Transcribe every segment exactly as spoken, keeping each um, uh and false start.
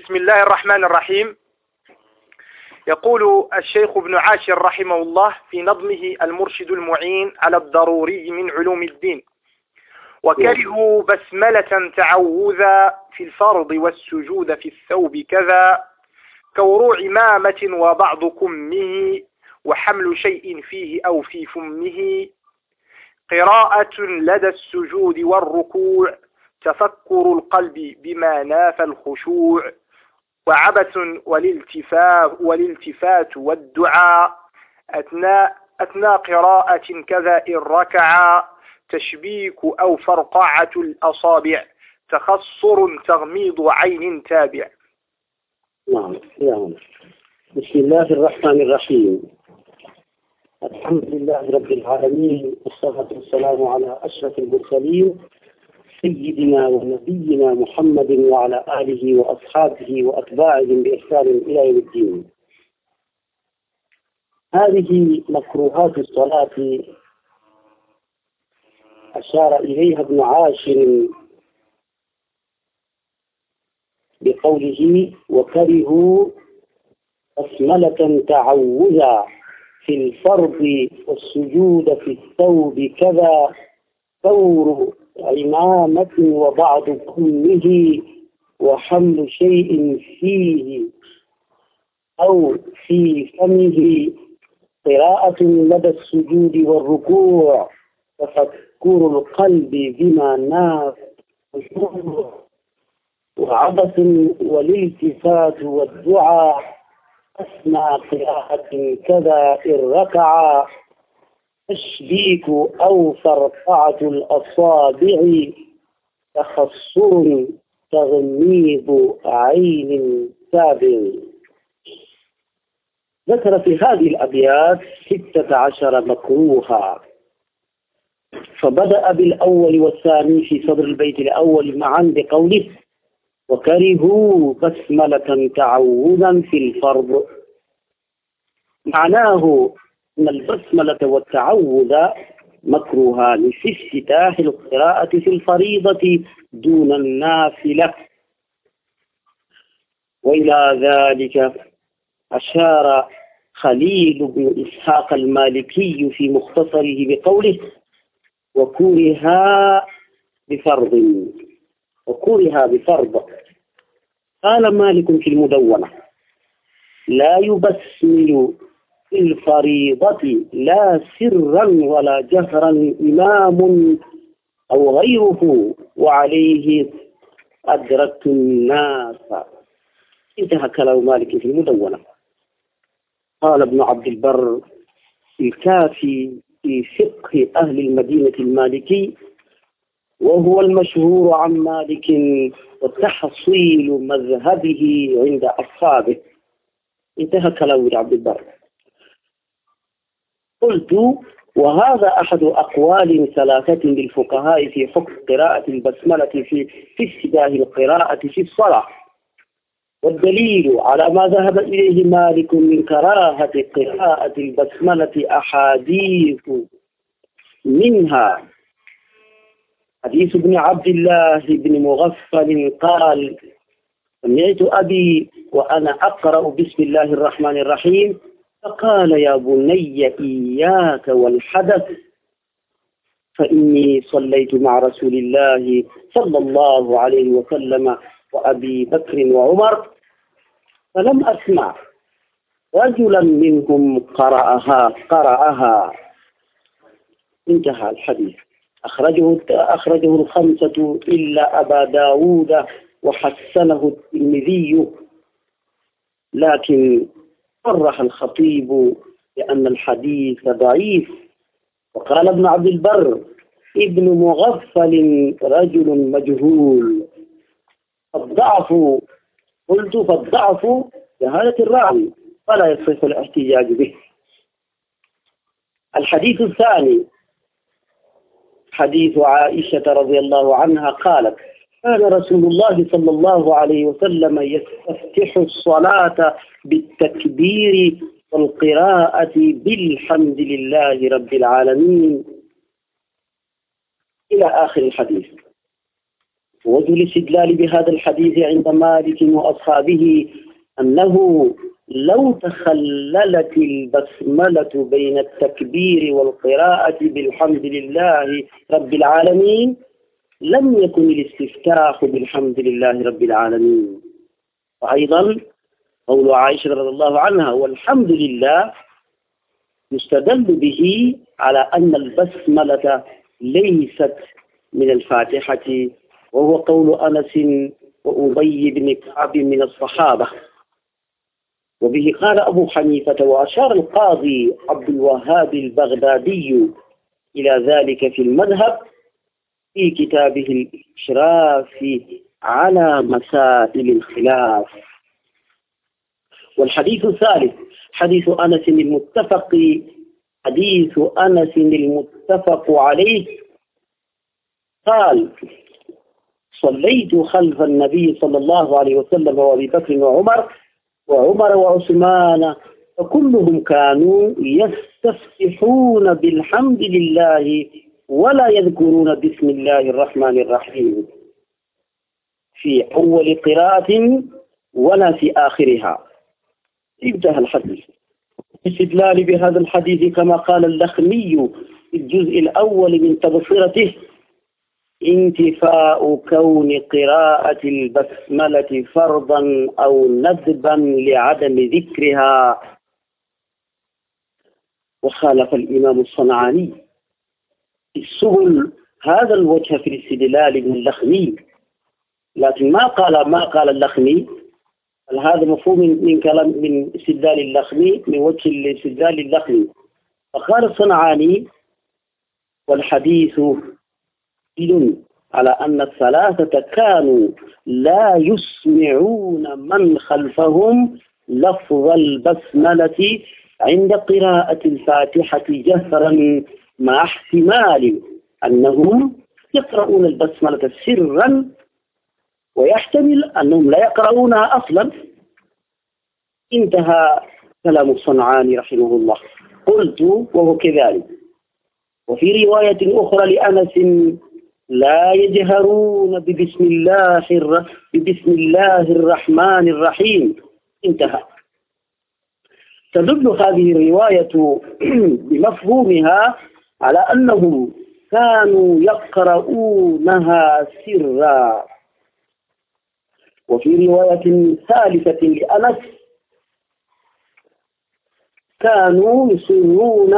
بسم الله الرحمن الرحيم. يقول الشيخ ابن عاشر رحمه الله في نظمه المرشد المعين على الضروري من علوم الدين: وكرهوا بسملة تعوذا في الفرض والسجود في الثوب كذا، كوروع مامة وبعض كمه وحمل شيء فيه أو في فمه، قراءة لدى السجود والركوع تفكر القلب بما نافى الخشوع، وعبث والالتفاف, والالتفات والدعاء أثناء, أثناء قراءة كذا إن ركعا، تشبيك أو فرقعة الأصابع، تخصر تغميض عين تابع. نعم. نعم. بسم الله الرحمن الرحيم. الحمد لله رب العالمين، والصلاة والسلام على أشرف المرسلين سيدنا ونبينا محمد وعلى آله وأصحابه وأتباعهم بإحسان إلى يوم الدين. هذه مكروهات الصلاة أشار إليها ابن عاشر بقوله: وكرهوا بسملة تعوذا في الفرض والسجود في الثوب كذا، ثور عمامة وبعض كمه وحمل شيء فيه أو في فمه، قراءة لدى السجود والركوع تفكر القلب بما ناف، وعبث والالتفات والدعاء أثناء قراءة كذا إن ركعا، تشبيك أو فرقعة الأصابع، تخصر تغميض عين تابع. ذكر في هذه الأبيات ستة عشر مكروها، فبدأ بالأول والثاني في صدر البيت الأول معا بقوله: وكرهوا بسملة تعوذا في الفرض. معناه أن البسملة والتعوذ مكروهان في افتتاح القراءة في الفريضة دون النافلة. وإلى ذلك أشار خليل بن إسحاق المالكي في مختصره بقوله: وكرها بفرض وكرها بفرض. قال مالك في المدونة: لا يبسمل في الفريضة لا سرا ولا جهرا إمام أو غيره، وعليه أدركت الناس. انتهى كلام مالك في المدونة. قال ابن عبد البر الكافي في فقه أهل المدينة المالكي، وهو المشهور عن مالك وتحصيل مذهبه عند أصحابه. انتهى كلام ابن عبد البر. قلت: وهذا أحد أقوال ثلاثة للفقهاء في حكم قراءة البسملة في في ابتداء القراءة في الصلاة، والدليل على ما ذهب إليه مالك من كراهة قراءة البسملة أحاديث، منها حديث ابن عبد الله بن مغفل قال: سمعت أبي وأنا أقرأ بسم الله الرحمن الرحيم فقال: يا بني إياك والحدث، فإني صليت مع رسول الله صلى الله عليه وسلم وأبي بكر وعمر، فلم أسمع رجلا منهم قرأها قرأها. انتهى الحديث. أخرجه أخرجه الخمسة إلا أبا داود وحسنه الترمذي، لكن صرح الخطيب بأن الحديث ضعيف. وقال ابن عبد البر: ابن مغفل رجل مجهول. فالضعف قلت فالضعف جهالة الراوي، فلا يصح الاحتجاج به. الحديث الثاني حديث عائشة رضي الله عنها قالت: كان رسول الله صلى الله عليه وسلم يستفتح الصلاة بالتكبير والقراءة بالحمد لله رب العالمين، إلى آخر الحديث. وجه الاستدلال بهذا الحديث عند مالك وأصحابه أنه لو تخللت البسملة بين التكبير والقراءة بالحمد لله رب العالمين لم يكن الاستفتاح بالحمد لله رب العالمين. وأيضا قول عائشة رضي الله عنها والحمد لله يستدل به على أن البسملة ليست من الفاتحة، وهو قول أنس وأبي بن كعب من الصحابة. وبه قال أبو حنيفة، وأشار القاضي عبد الوهاب البغدادي إلى ذلك في المذهب في كتابه الإشراف على مسائل الخلاف. والحديث الثالث حديث أنس المتفق حديث أنس المتفق عليه قال: صليت خلف النبي صلى الله عليه وسلم وأبي بكر وعمر وعمر وعثمان فكلهم كانوا يستفتحون بالحمد لله ولا يذكرون بسم الله الرحمن الرحيم في أول قراءة ولا في آخرها. انتهى الحديث. الاستدلال بهذا الحديث كما قال اللخمي في الجزء الأول من تبصرته: انتفاء كون قراءة البسملة فرضا أو ندبا لعدم ذكرها. وخالف الإمام الصنعاني في السبل هذا الوجه في الاستدلال من اللخمي، لكن ما قال ما قال اللخمي هذا مفهوم من كلام من استدلال اللخمي من وجه الاستدلال اللخمي. فقال الصنعاني: والحديث دليل على أن الثلاثة كانوا لا يسمعون من خلفهم لفظ البسملة عند قراءة الفاتحة جهرا، مع احتمال أنهم يقرؤون البسملة سرا، ويحتمل أنهم لا يقرؤونها أصلا. انتهى كلام الصنعاني رحمه الله. قلت: وهو كذلك. وفي رواية أخرى لأنس: لا يجهرون ببسم الله ببسم الله الرحمن الرحيم. انتهى. تدل هذه الرواية بمفهومها على أنهم كانوا يقرؤونها سرا. وفي رواية ثالثة لأنس: كانوا يسرون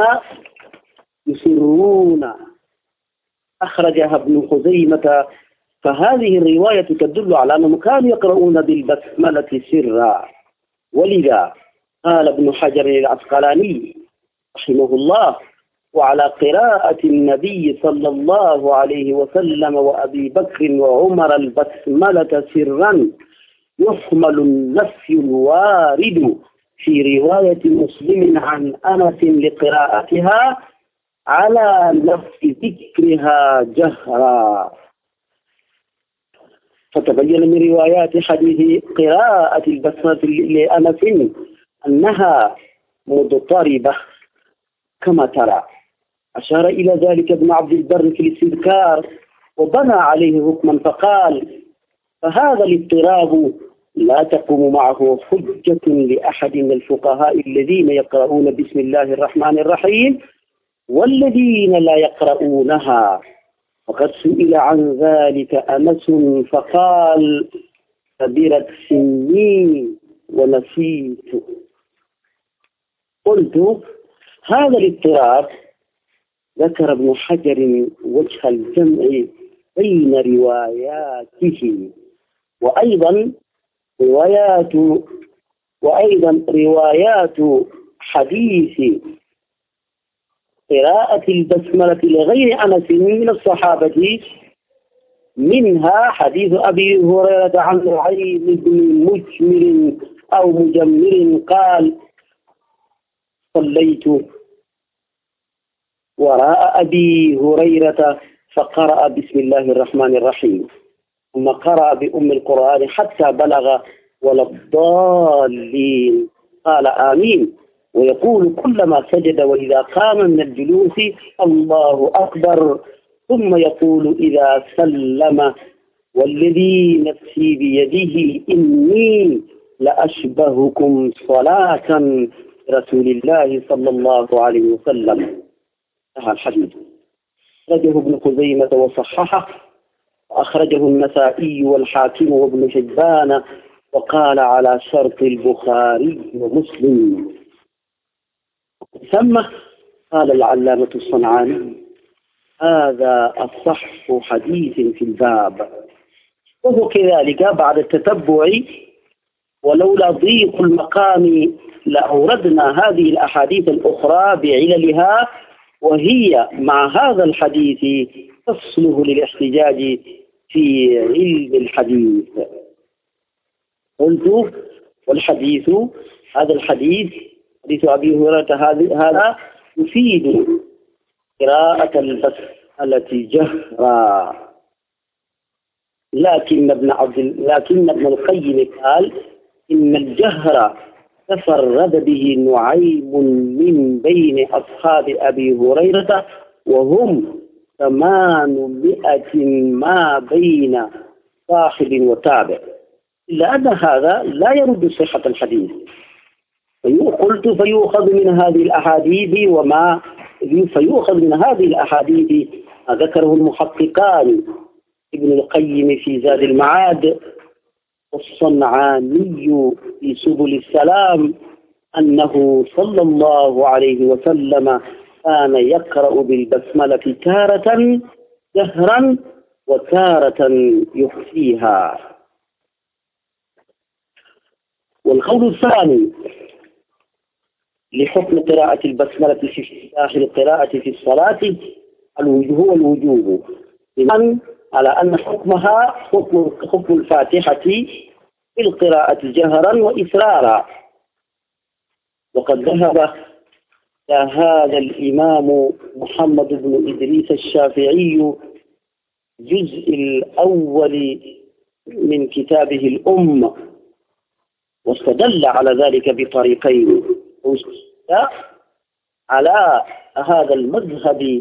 يسرون أخرجها ابن خزيمة. فهذه الرواية تدل على أنهم كانوا يقرؤون بالبسملة سرا. ولذا قال ابن حجر العسقلاني رحمه الله: وعلى قراءة النبي صلى الله عليه وسلم وأبي بكر وعمر البسملة سرا يحمل النفي الوارد في رواية مسلم عن أنس لقراءتها على نفي ذكرها جهرا. فتبين من روايات حديث قراءة البسملة لأنس أنها مضطربة كما ترى. أشار إلى ذلك ابن عبد البر في الاستذكار وبنى عليه حكما فقال: فهذا الاضطراب لا تقوم معه حجة لأحد من الفقهاء الذين يقرؤون بسم الله الرحمن الرحيم والذين لا يقرؤونها. وقد سئل عن ذلك أنس فقال: كبرت سني ونسيت. قلت: هذا الاضطراب ذكر ابن حجر وجه الجمع بين رواياته وأيضا روايات وأيضا روايات حديث قراءة البسملة لغير أنس من الصحابة، منها حديث أبي هريرة عن نعيم بن مجمر أو مجمر قال: صليت وراء أبي هريرة فقرأ بسم الله الرحمن الرحيم، ثم قرأ بأم القرآن حتى بلغ ولا الضالين قال آمين، ويقول كلما سجد وإذا قام من الجلوس الله أكبر، ثم يقول إذا سلم والذي نفسي بيده إني لأشبهكم صلاة رسول الله صلى الله عليه وسلم. هذا الحديث أخرجه ابن خزيمة وصححه، وأخرجه النسائي والحاكم وابن حبان، وقال على شرط البخاري ومسلم. ثم قال العلامة الصنعاني: هذا أصح حديث في الباب. وهو كذلك بعد التتبع، ولولا ضيق المقام لأوردنا هذه الأحاديث الأخرى بعللها، وهي مع هذا الحديث تصلح للاحتجاج في علم الحديث. قلت: والحديث هذا الحديث حديث أبي هريرة هذا يفيد قراءة البسملة جهرا، لكن ابن عبد لكن ابن القيم قال إن الجهر تفرد به نعيم من بين أصحاب أبي هريرة، وهم ثمانمائة ما بين صاحب وتابع، إلا أن هذا لا يرد صحة الحديث. قلت: فيؤخذ من هذه الأحاديث وما فيؤخذ من هذه الأحاديث ما ذكره المحققان ابن القيم في زاد المعاد والصنعاني في سبل السلام أنه صلى الله عليه وسلم كان يقرأ بالبسملة تارة جهرا وتارة يخفيها. والقول الثاني لحكم قراءة البسملة في افتتاح القراءة في الصلاة هو الوجوب، لمن على أن حكمها حكم حكم الفاتحة في القراءة جهرا وإسرارا. وقد ذهب إلى هذا الإمام محمد بن إدريس الشافعي الجزء الأول من كتابه الأم، واستدل على ذلك بطريقين، على هذا المذهب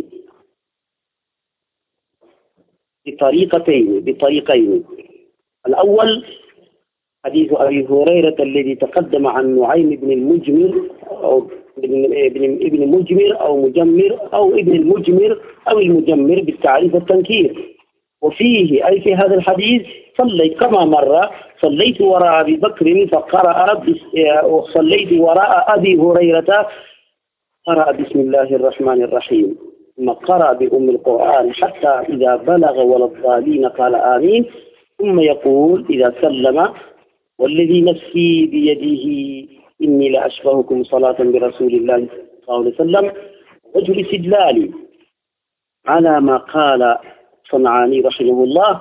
بطريقتين بطريقين الأول حديث أبي هريرة الذي تقدم عن نعيم بن المجمر أو ابن ابن مجمر أو مجمر أو ابن المجمر أو المجمر بالتعريف والتنكير. وفيه أي في هذا الحديث: صليت كما مر صليت وراء أبي بكر فقرأ وصليت وراء أبي هريرة قرأ بسم الله الرحمن الرحيم، ثم قرأ بأم القرآن حتى إذا بلغ ولا الضالين قال آمين، ثم يقول إذا سلم: والذي نفسي بيده إني لأشبهكم صلاة برسول الله صلى الله عليه وسلم. وجه الاستدلال على ما قال صنعاني رحمه الله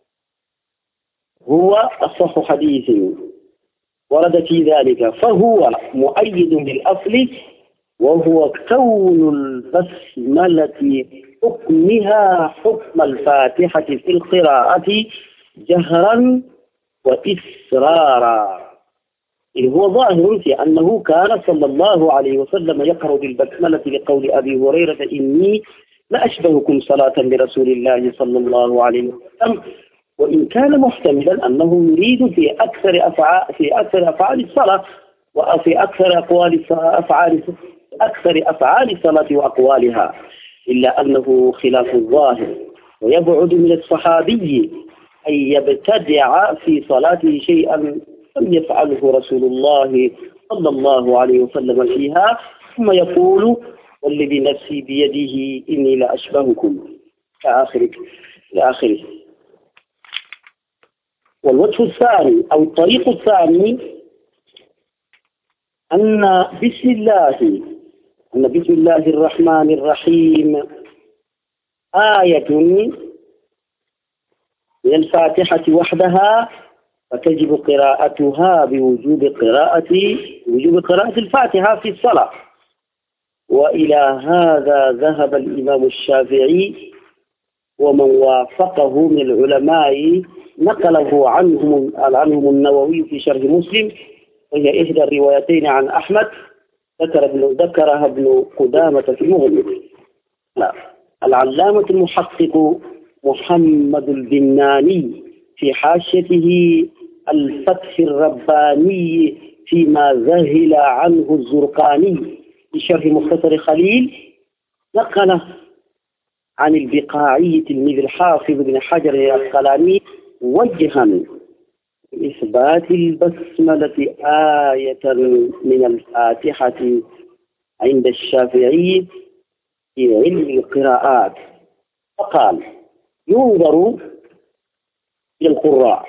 هو أصح حديث ورد في ذلك، فهو مؤيد بالأصل، وهو كون البسملة حكمها حكم الفاتحة في القراءة جهرا وإسرارا. إذ هو ظاهر في أنه كان صلى الله عليه وسلم يقرأ بالبسملة لقول أبي هريرة إني لأشبهكم صلاة برسول الله صلى الله عليه وسلم، وإن كان محتملا أنه يريد في أكثر أفعال في أكثر أفعال الصلاة وفي أكثر أقوال أفعال أكثر أفعال الصلاة وأقوالها، إلا أنه خلاف الظاهر، ويبعد من الصحابي أن يبتدع في صلاته شيئا لم يفعله رسول الله صلى الله عليه وسلم فيها، ثم يقول: والذي نفسي بيده إني لأشبهكم كآخرك لآخره. والوجه الثاني أو الطريق الثاني أن بسم الله أن بسم الله الرحمن الرحيم آية من الفاتحة وحدها، فتجب قراءتها بوجوب قراءة وجوب قراءة الفاتحة في الصلاة. وإلى هذا ذهب الإمام الشافعي ومن وافقه من العلماء، نقله عنهم عنهم النووي في شرح مسلم، وهي إحدى الروايتين عن أحمد، ذكر ابن ذكرها ابن قدامة في المغني. لا. العلامة المحقق محمد البناني في حاشيته الفتح الرباني فيما ذهل عنه الزرقاني في شرح مختصر خليل نقل عن البقاعي تلميذ الحافظ بن حجر العسقلاني وجها إثبات البسملة آية من الفاتحة عند الشافعي في علم القراءات، فقال: ينظر إلى القراء،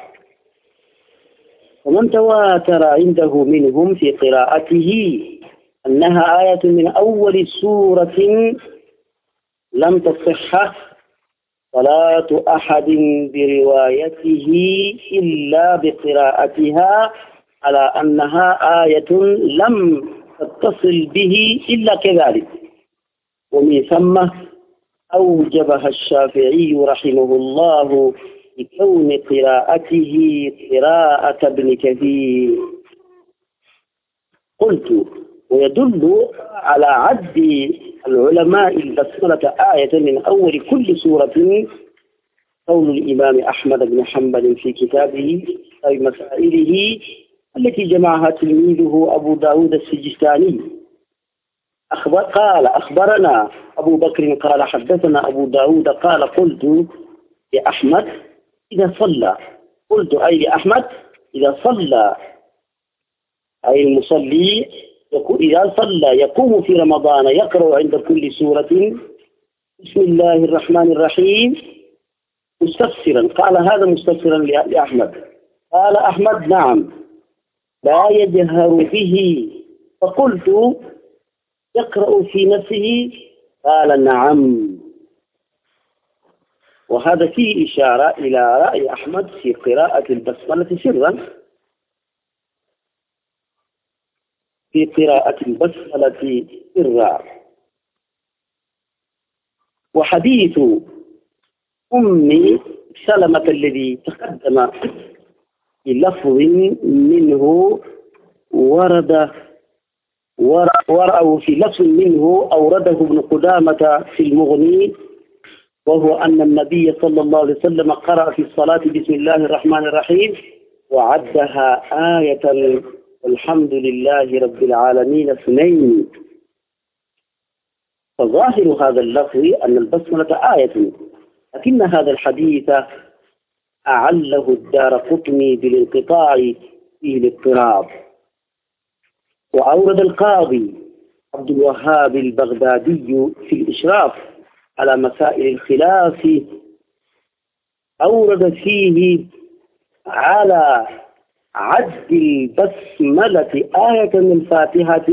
ومن تواتر عنده منهم في قراءته أنها آية من أول سورة لم تصح صلاة أحد بروايته إلا بقراءتها على أنها آية لم تتصل به إلا كذلك، ومن ثم أوجبها الشافعي رحمه الله بكون قراءته قراءة ابن كثير. قلت: ويدل على عد العلماء البسملة آية من أول كل سورة قول الإمام أحمد بن حنبل في كتابه أي مسائله التي جمعها تلميذه أبو داود السجستاني. أخبر قال: أخبرنا أبو بكر قال حدثنا أبو داود قال: قلت لأحمد إذا صلى، قلت أي لأحمد إذا صلى، أي المصلي إذا صلى يقوم في رمضان يقرأ عند كل سورة بسم الله الرحمن الرحيم مستفسرا. قال: هذا مستفسرا لأحمد. قال أحمد: نعم، لا يجهر به. فقلت: يقرأ في نفسه؟ قال: نعم. وهذا فيه إشارة إلى رأي أحمد في قراءة البسملة سرا، في قراءة البسملة سرا. وحديث أم سلمة الذي تقدم بلفظ منه ورد ورأوا في لفظ منه أورده ابن قدامة في المغني، وهو أن النبي صلى الله عليه وسلم قرأ في الصلاة بسم الله الرحمن الرحيم وعدها آية الحمد لله رب العالمين اثنين. فظاهر هذا اللفظ أن البسملة آية، لكن هذا الحديث أعله الدارقطني بالانقطاع فيه الاضطراب. وأورد القاضي عبد الوهاب البغدادي في الإشراف على مسائل الخلاف، أورد فيه على عد البسملة آية من الفاتحة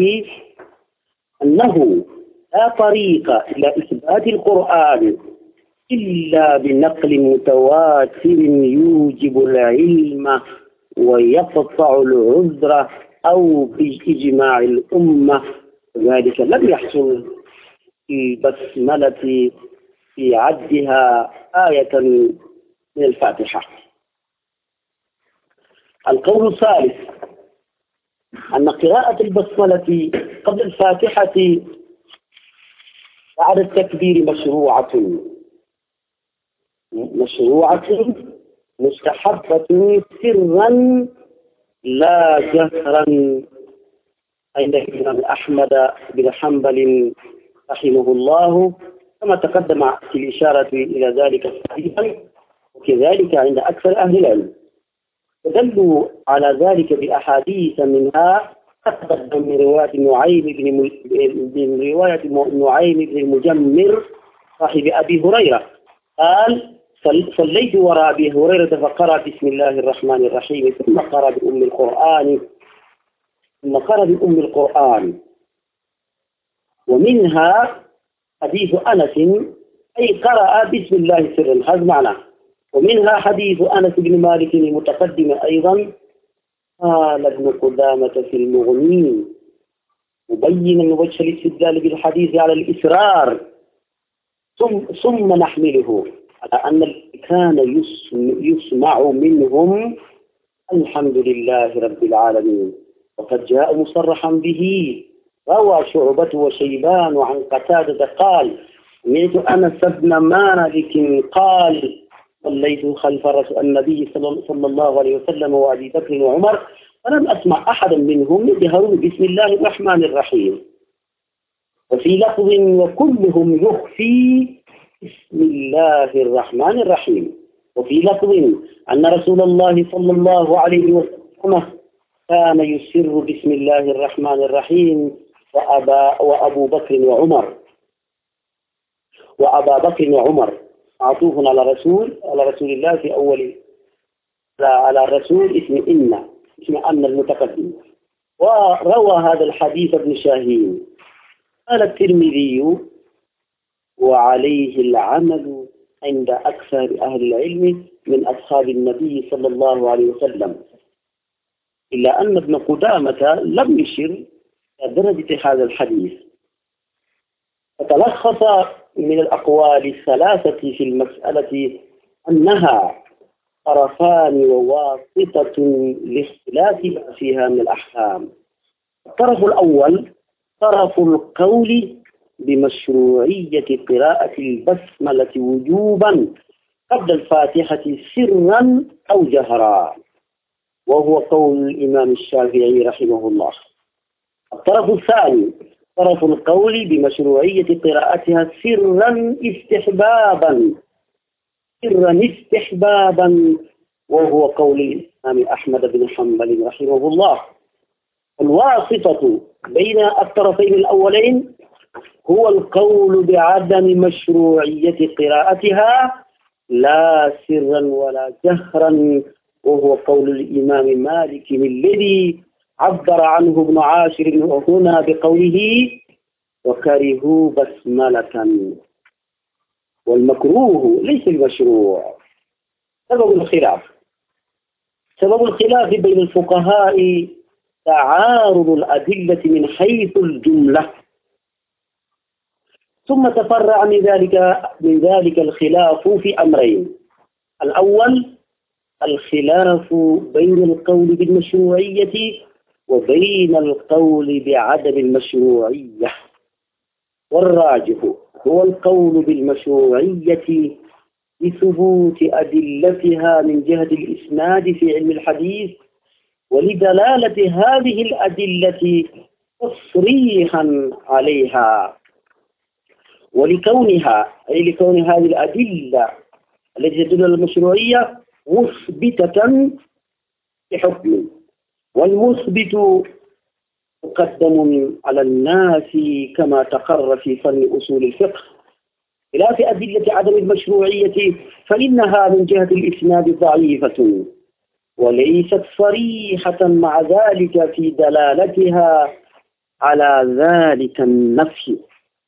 أنه لا طريق إلى إثبات القرآن إلا بنقل متواتر يوجب العلم ويقطع العذر أو بإجماع الأمة، وذلك لم يحصل في البسملة في عدها آية من الفاتحة. القول الثالث أن قراءة البسملة قبل الفاتحة بعد التكبير مشروعة مشروعة مستحبة سرا لا جهرا عند الإمام أحمد بن حنبل رحمه الله، كما تقدم في الإشارة إلى ذلك صحيحا، وكذلك عند أكثر أهل العلم. تدلوا على ذلك بأحاديث منها تقدم من رواية نعيم بن من رواية نعيم بن المجمر صاحب أبي هريرة قال: صليت وراء أبي هريرة فقرأ بسم الله الرحمن الرحيم ثم قرأ بأم القرآن ثم قرأ بأم القرآن. ومنها حديث أنس أي قرأ بسم الله سرا، هذا معناه. ومنها حديث أنس بن مالك المتقدم أيضا. قال ابن قدامة في المغني مبينا وجه الاستدلال بالحديث على الإسرار، ثم, ثم نحمله على أن كان يسمع منهم الحمد لله رب العالمين، وقد جاء مصرحا به. روى شعبة وشيبان عن قتادة قال: سمعت أنس بن مالك قال: صليت خلف رسول النبي صلى الله عليه وسلم وأبي بكر وعمر فلم أسمع أحدا منهم يجهرون بسم الله الرحمن الرحيم. وفي لفظ وكلهم يخفي بسم الله الرحمن الرحيم. وفي لفظ أن رسول الله صلى الله عليه وسلم كان يسر بسم الله الرحمن الرحيم وأبا وأبو بكر وعمر وأبا بكر وعمر معطوف على رسول على رسول الله في أول على الرسول اسم إن اسم أن المتقدم. وروى هذا الحديث ابن شاهين. قال الترمذي وعليه العمل عند أكثر أهل العلم من أصحاب النبي صلى الله عليه وسلم، إلا أن ابن قدامة لم يشر إلى درجة هذا الحديث. فتلخص من الأقوال الثلاثة في المسألة أنها طرفان وواسطة لاختلاف ما فيها من الأحكام. الطرف الأول طرف القول بمشروعية قراءة البسملة وجوبا قبل الفاتحة سرا أو جهرا، وهو قول الإمام الشافعي رحمه الله. الطرف الثاني طرف القول بمشروعية قراءتها سرا استحبابا سرا استحبابا وهو قول الإمام أحمد بن حنبل رحمه الله. الواسطة بين الطرفين الأولين هو القول بعدم مشروعية قراءتها لا سرا ولا جهرا، وهو قول الإمام مالك الذي عبر عنه ابن عاشر هنا بقوله وكرهوا بسملة. والمكروه ليس المشروع. سبب الخلاف سبب الخلاف بين الفقهاء تعارض الأدلة من حيث الجملة، ثم تفرع من ذلك من ذلك الخلاف في أمرين. الأول الخلاف بين القول بالمشروعية وبين القول بعدم المشروعية، والراجح هو القول بالمشروعية لثبوت أدلتها من جهة الإسناد في علم الحديث، ولدلالة هذه الأدلة تصريحا عليها، ولكونها أي لكون هذه الأدلة التي تدل على المشروعية مثبتة بحكم، والمثبت مقدم على الناس كما تقرر في فن أصول الفقه، خلاف أدلة عدم المشروعية فإنها من جهة الإسناد ضعيفة وليست صريحة مع ذلك في دلالتها على ذلك النفي.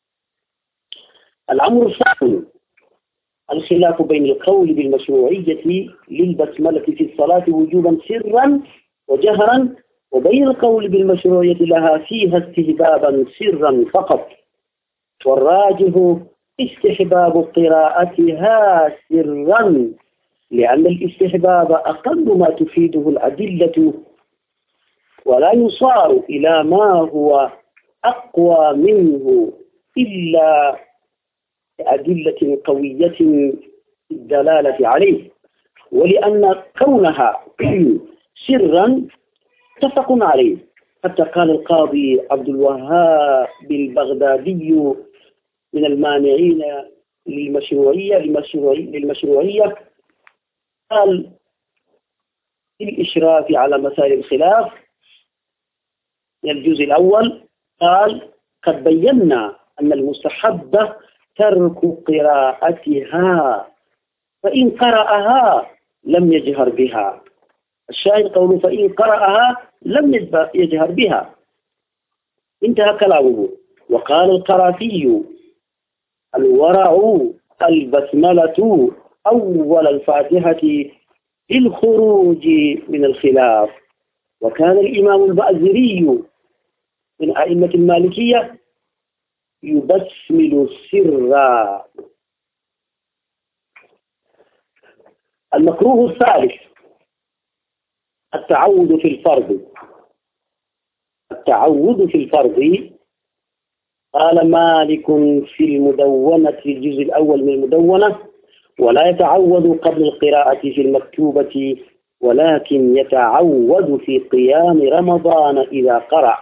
الأمر الثاني الخلاف بين القول بالمشروعية للبسملة في الصلاة وجوبا سرا وجهرا، وبين القول بالمشروعية لها فيها استحبابا سرا فقط، والراجح استحباب قراءتها سرا، لأن الاستحباب أقل ما تفيده الأدلة، ولا يصار إلى ما هو أقوى منه إلا بأدلة قوية الدلالة عليه. ولأن كونها سرا متفق عليه، حتى قال القاضي عبد الوهاب البغدادي من المانعين للمشروعية للمشروعية, للمشروعية قال في الإشراف على مسائل الخلاف من الجزء الأول قال قد بينا أن المستحب ترك قراءتها، فإن قرأها لم يجهر بها. الشاهد قوله فإن قرأها لم يجهر بها، انتهى كلامه. وقال القرافي الورع البسملة أول الفاتحة للخروج من الخلاف. وكان الإمام البأزري من أئمة المالكية يبسمل سرا. المكروه الثالث التعود في الفرض التعود في الفرض قال مالك في المدونة في الجزء الأول من المدونة ولا يتعوذ قبل القراءة في المكتوبة، ولكن يتعوذ في قيام رمضان إذا قرأ.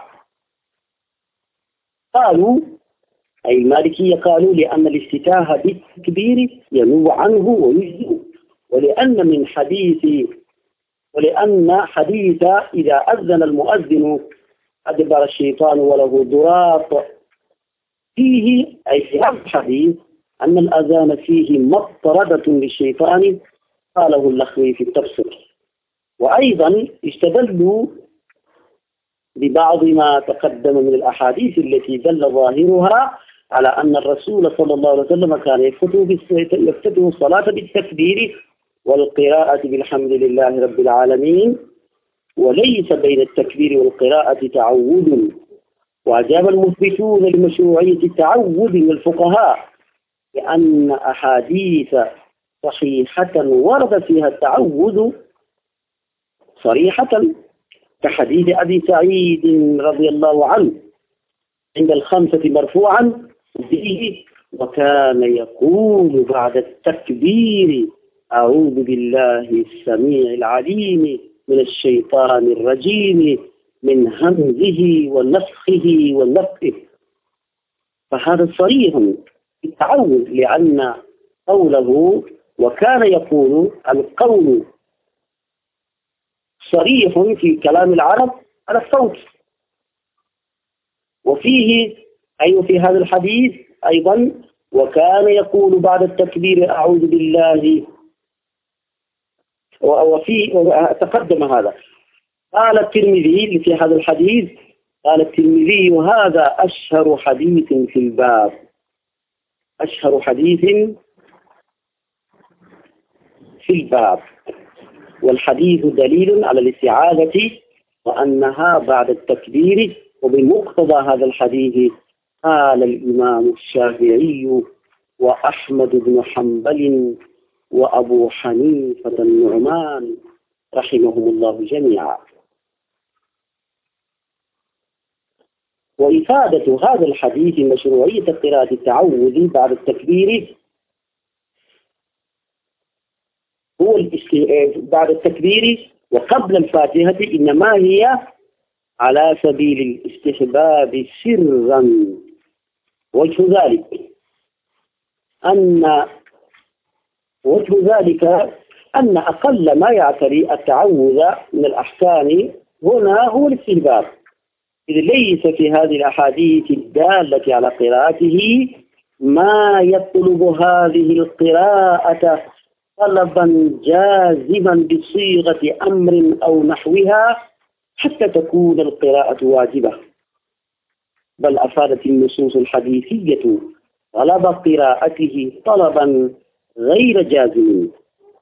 قالوا أي المالكية قالوا لأن الافتتاح بالتكبير ينوب عنه ويجزئ، ولأن من حديث ولأن حديث إذا أذن المؤذن أدبر الشيطان وله ضراط فيه، أي في هذا الحديث أن الأذان فيه مطردة للشيطان، قاله اللخمي في التفسير. وأيضا استدلوا ببعض ما تقدم من الأحاديث التي دل ظاهرها على أن الرسول صلى الله عليه وسلم كان يفتتح الصلاة بالتكبير والقراءة بالحمد لله رب العالمين، وليس بين التكبير والقراءة تعود. وأجاب المثبتون لمشروعية التعود من الفقهاء لأن أحاديث صحيحة ورد فيها التعود صريحة، كحديث أبي سعيد رضي الله عنه عند الخمسة مرفوعا فيه: وكان يقول بعد التكبير: أعوذ بالله السميع العليم من الشيطان الرجيم من همزه ونفخه ونفخه. فهذا صريح التعوذ، لأن قوله وكان يقول القول صريح في كلام العرب على الصوت. وفيه أي في هذا الحديث أيضا وكان يقول بعد التكبير: أعوذ بالله. وفي تقدم هذا. قال الترمذي في هذا الحديث، قال الترمذي: هذا أشهر حديث في الباب، أشهر حديث في الباب، والحديث دليل على الاستعاذة وأنها بعد التكبير. وبمقتضى هذا الحديث قال الإمام الشافعي وأحمد بن حنبل وأبو حنيفة النعمان رحمهم الله جميعا. وإفادة هذا الحديث مشروعية قراءة التعوذ بعد التكبير هو بعد التكبير وقبل الفاتحة، إنما هي على سبيل الاستحباب سرا. وجه ذلك أن وجه ذلك أن أقل ما يعتري التعوذ من الأحكام هنا هو الاستحباب، إذ ليس في هذه الأحاديث الدالة على قراءته ما يطلب هذه القراءة طلبا جازما بصيغة أمر أو نحوها حتى تكون القراءة واجبة، بل أفادت النصوص الحديثية طلب قراءته طلبا غير جازم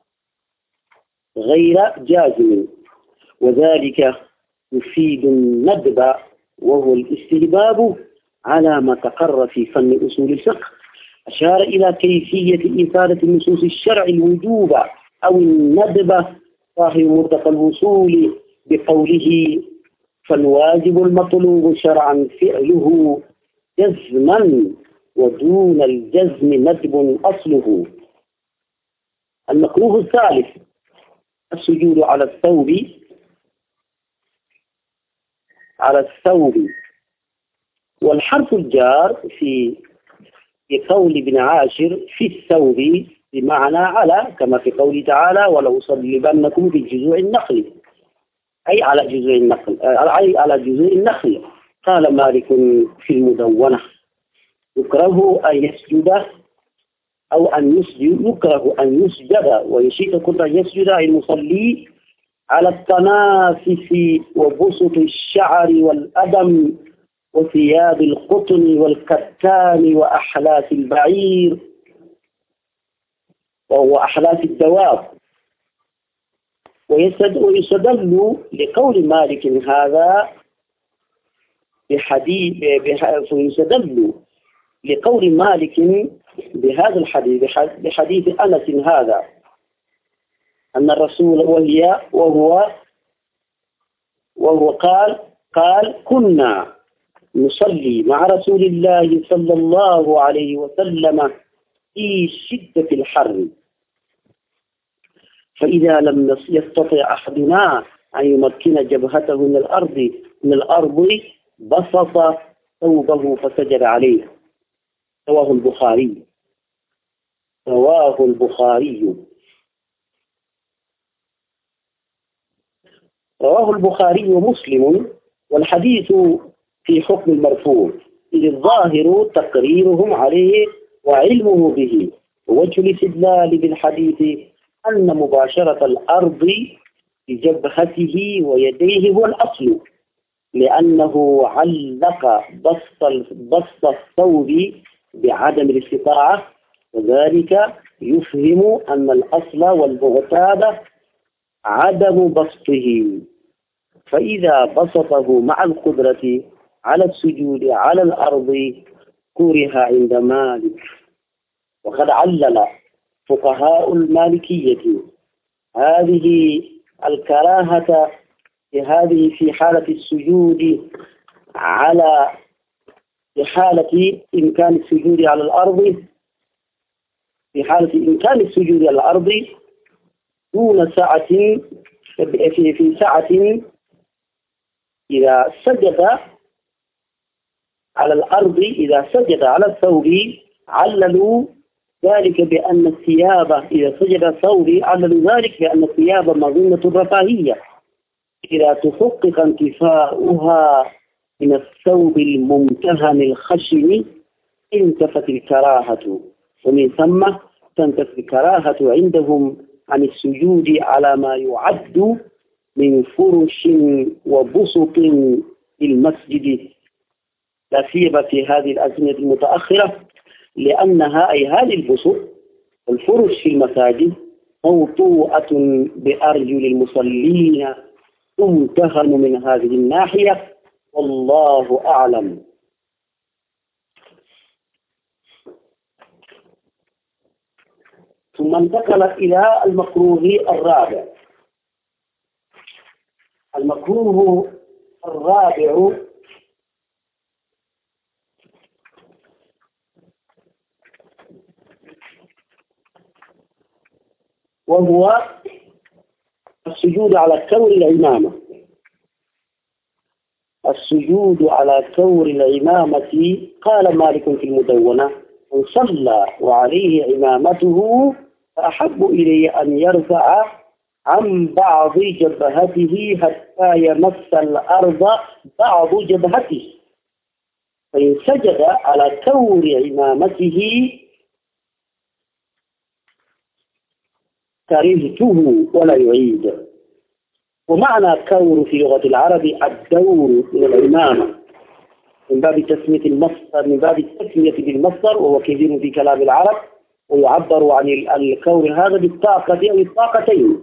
غير جازم وذلك يفيد الندب وهو الاستحباب على ما تقر في فن أصول الفقه. أشار إلى كيفية إفادة النصوص الشرع الوجوب أو الندب صاحب مرتقى الوصول بقوله: فالواجب المطلوب شرعا فعله جزما ودون الجزم ندب أصله. المكروه الثالث السجود على الثوب على الثوب والحرف الجار في في قول ابن عاشر في الثوب بمعنى على، كما في قوله تعالى: ولو صلبنكم في جذوع النخل، أي على جذوع النخل أي على جذوع النخل. قال مالك في المدونة: يكره أن يسجد أو أن يسجد يكره أن يسجد ويشيك كل أن يسجد المصلي على التنافس وبسط الشعر والأدم وثياب القطن والكتان وأحلاف البعير وهو أحلاف الدواب. ويستدل لقول مالك هذا بحديث ويستدل لقول مالك بهذا الحديث بحديث أنس هذا أن الرسول وهي وهو وهو قال قال كنا نصلي مع رسول الله صلى الله عليه وسلم في شدة الحر فإذا لم يس- يستطع أحدنا أن يمكن جبهته من الأرض من الأرض بسط ثوبه فسجد عليه. رواه البخاري رواه البخاري رواه البخاري ومسلم. والحديث في حكم المرفوع، إذ الظاهر تقريرهم عليه وعلمه به. ووجه الاستدلال بالحديث أن مباشرة الأرض بجبهته ويديه هو الأصل، لأنه علق بسط بسط الثوب بعدم الاستطاعة، وذلك يفهم أن الأصل والمعتاد عدم بسطه، فإذا بسطه مع القدرة على السجود على الأرض كره عند مالك. وقد علل فقهاء المالكية هذه الكراهة في هذه في حالة السجود على في حالة إمكان السجود على الأرض في حالة إمكان السجود على الأرض دون سعة في في سعة إذا سجد على الأرض إذا سجد على الثوب عللوا ذلك بأن الثياب إذا سجد الثوب عللوا ذلك بأن الثياب مظنة الرفاهية، إذا تحقق انتفاؤها من الثوب الممتهن الخشن انتفت الكراهة، ومن ثم تنتفي الكراهة عندهم عن السجود على ما يعد من فرش وبسط للمسجد، لا سيما في هذه الأزمنة المتأخرة، لأنها أي هذه البسط والفرش في المساجد موطوءة بأرجل المصلين تمتهن من هذه الناحية، والله أعلم. ثم انتقل إلى المكروه الرابع. المكروه الرابع وهو السجود على كور العمامة. السجود على كور العمامة قال مالك في المدونة: من صلى وعليه عمامته فأحب إليه أن يرفع عن بعض جبهته حتى يمس الأرض بعض جبهته، فإن سجد على كور عمامته كرهته ولا يعيد. ومعنى كور في لغة العرب الدور من العمامة من باب تسمية المصدر من باب التسمية بالمصدر، وهو كثير في كلام العرب، ويعبر عن الكور هذا بالطاقة أو الطاقتين.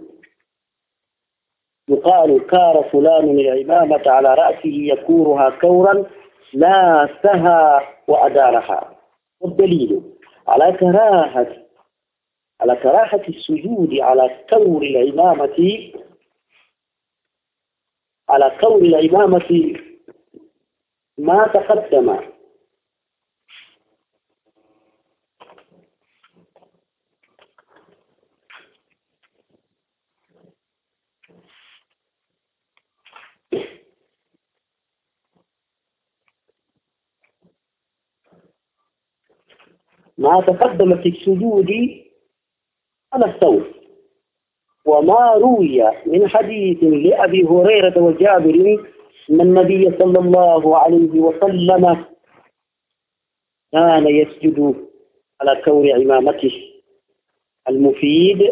يقال كار فلان العمامة على رأسه يكورها كورا لاسها وأدارها. والدليل على كراهة على كراهة السجود على كور العمامة على كور العمامة ما تقدم ما تقدم في السجود على الثوب، وما روي من حديث لأبي هريرة وجابر أن النبي صلى الله عليه وسلم كان يسجد على كور عمامته المفيد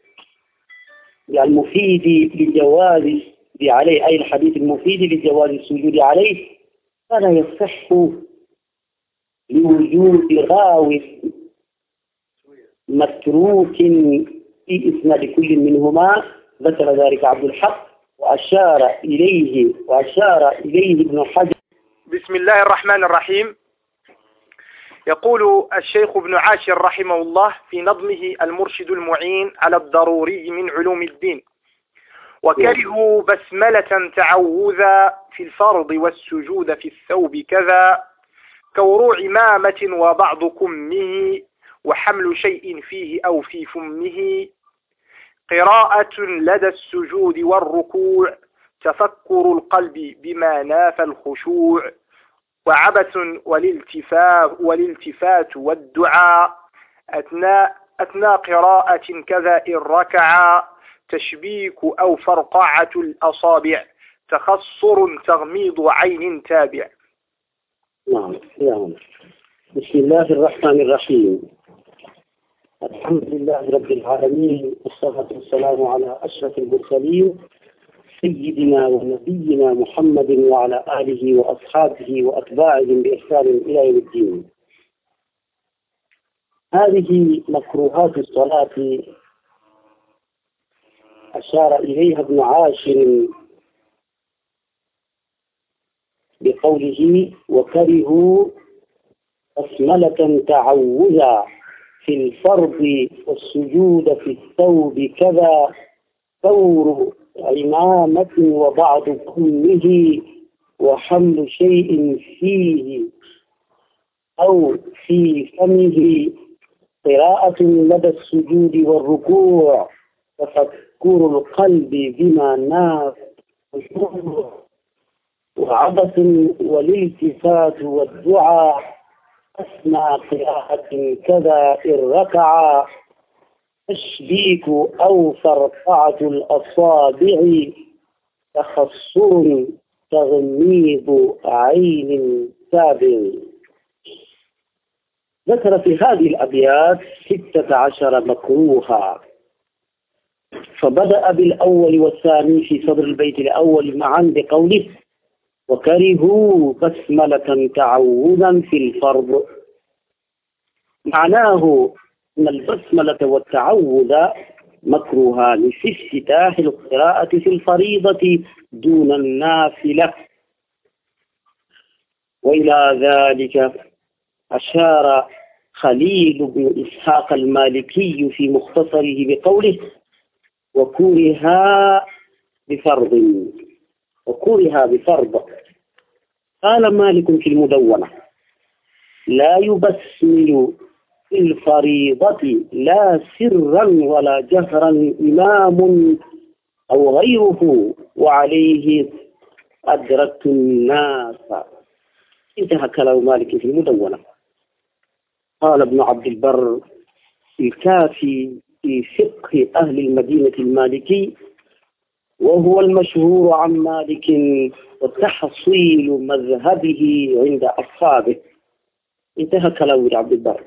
المفيد لجواز عليه أي الحديث المفيد لجواز السجود عليه، فلا يصح لوجود راو متروك في إسناد كل منهما. ذكر ذلك عبد الحق وأشار إليه وأشار إليه ابن حجر. بسم الله الرحمن الرحيم. يقول الشيخ ابن عاشر رحمه الله في نظمه المرشد المعين على الضروري من علوم الدين: وكرهوا بسملة تعوذا في الفرض والسجود في الثوب كذا، كورو عمامة وبعض كمه وحمل شيء فيه أو في فمه، قراءة لدى السجود والركوع، تفكر القلب بما نافى الخشوع، وعبث والالتفاف, والالتفات والدعاء أثناء, أثناء قراءة كذا إن ركعا، تشبيك أو فرقعة الأصابع، تخصر تغميض عين تابع. نعم نعم. بسم الله الرحمن الرحيم. الحمد لله رب العالمين، والصلاة والسلام على أشرف المرسلين سيدنا ونبينا محمد وعلى آله وأصحابه وأتباعهم بإحسان إلى يوم الدين. هذه مكروهات الصلاة أشار إليها ابن عاشر بقوله: وكرهوا بسملة تعوذا في الفرض والسجود في الثوب كذا، ثور عمامة وبعض كله، وحمل شيء فيه أو في فمه، قراءة لدى السجود والركوع، تفكر القلب بما ناف، وعبث والالتفات والدعاء أثناء قراءة كذا إن ركعا، تشبيك أو فرقعة الأصابع، تخصر تغميض عين تابع. ذكر في هذه الأبيات ستة عشر مكروها، فبدأ بالأول والثاني في صدر البيت الأول معا بقوله: وكرهوا بسملة تعوذا في الفرض. معناه أن البسملة والتعوذ مكروهان في افتتاح القراءة في الفريضة دون النافلة. وإلى ذلك أشار خليل بن إسحاق المالكي في مختصره بقوله: وكرها بفرض وكرها بفرض. قال مالك في المدونة: لا يبسمل في الفريضة لا سرا ولا جهرا إمام أو غيره، وعليه أدركت الناس. انتهى كلام مالك في المدونة. قال ابن عبد البر الكافي في فقه أهل المدينة المالكي، وهو المشهور عن مالك وتحصيل مذهبه عند أصحابه. انتهى كلام ابن عبد البر.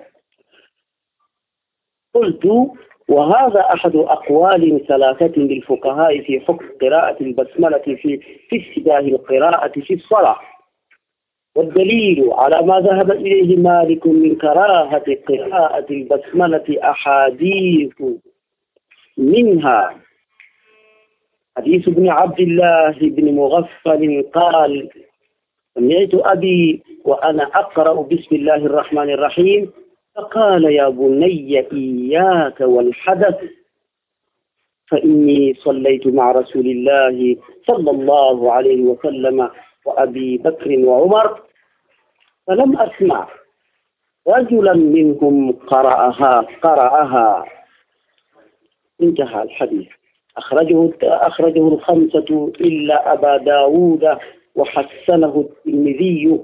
قلت: وهذا أحد أقوال ثلاثة للفقهاء في حكم قراءة البسملة في في ابتداء القراءة في الصلاة، والدليل على ما ذهب إليه مالك من كراهة قراءة البسملة أحاديث، منها حديث ابن عبد الله بن مغفل قال: سمعت أبي وأنا أقرأ بسم الله الرحمن الرحيم فقال: يا بني إياك والحدث، فإني صليت مع رسول الله صلى الله عليه وسلم وأبي بكر وعمر، فلم أسمع رجلا منهم قرأها قرأها. انتهى الحديث. أخرجه أخرجه الخمسة إلا أبا داود وحسنه الترمذي،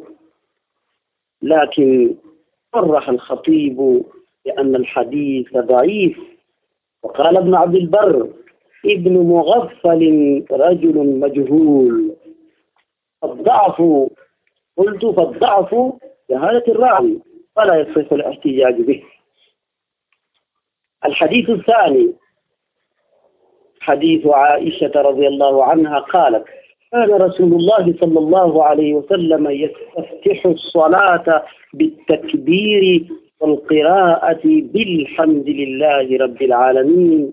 لكن صرح الخطيب بأن الحديث ضعيف. وقال ابن عبد البر: ابن مغفل رجل مجهول. الضعف قلت فالضعف جهالة الراوي فلا يصح الاحتجاج به. الحديث الثاني حديث عائشة رضي الله عنها قالت: كان رسول الله صلى الله عليه وسلم يستفتح الصلاة بالتكبير والقراءة بالحمد لله رب العالمين،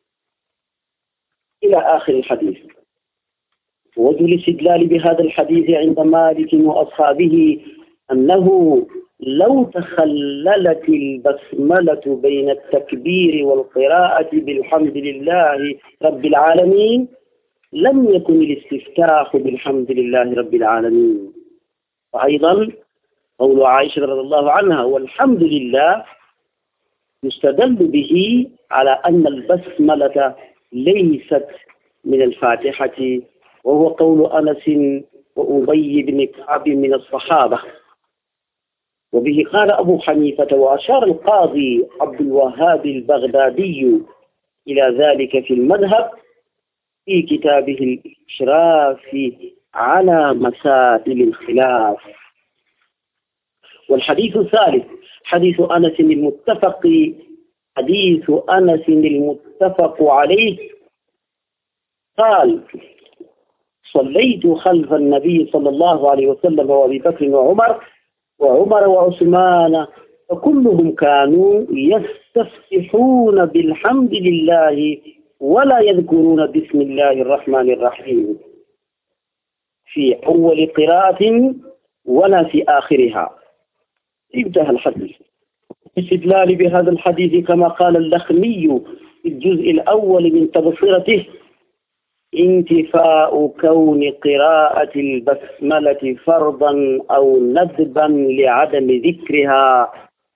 إلى آخر الحديث. وجه الاستدلال بهذا الحديث عند مالك وأصحابه أنه لو تخللت البسملة بين التكبير والقراءة بالحمد لله رب العالمين لم يكن الاستفتاح بالحمد لله رب العالمين. وأيضا قول عائشة رضي الله عنها: والحمد لله، يستدل به على أن البسملة ليست من الفاتحة، وهو قول أنس وأبي بن كعب من الصحابة. وبه قال أبو حنيفة، وأشار القاضي عبد الوهاب البغدادي إلى ذلك في المذهب في كتابه الإشراف على مسائل الخلاف. والحديث الثالث حديث أنس المتفق حديث أنس المتفق عليه قال: صليت خلف النبي صلى الله عليه وسلم وأبي بكر وعمر وعمر وعثمان، فكلهم كانوا يستفتحون بالحمد لله ولا يذكرون بسم الله الرحمن الرحيم في أول قراءة ولا في آخرها. انتهى الحديث. استدلال بهذا الحديث كما قال اللخمي في الجزء الأول من تبصرته: انتفاء كون قراءة البسملة فرضا أو ندبا لعدم ذكرها.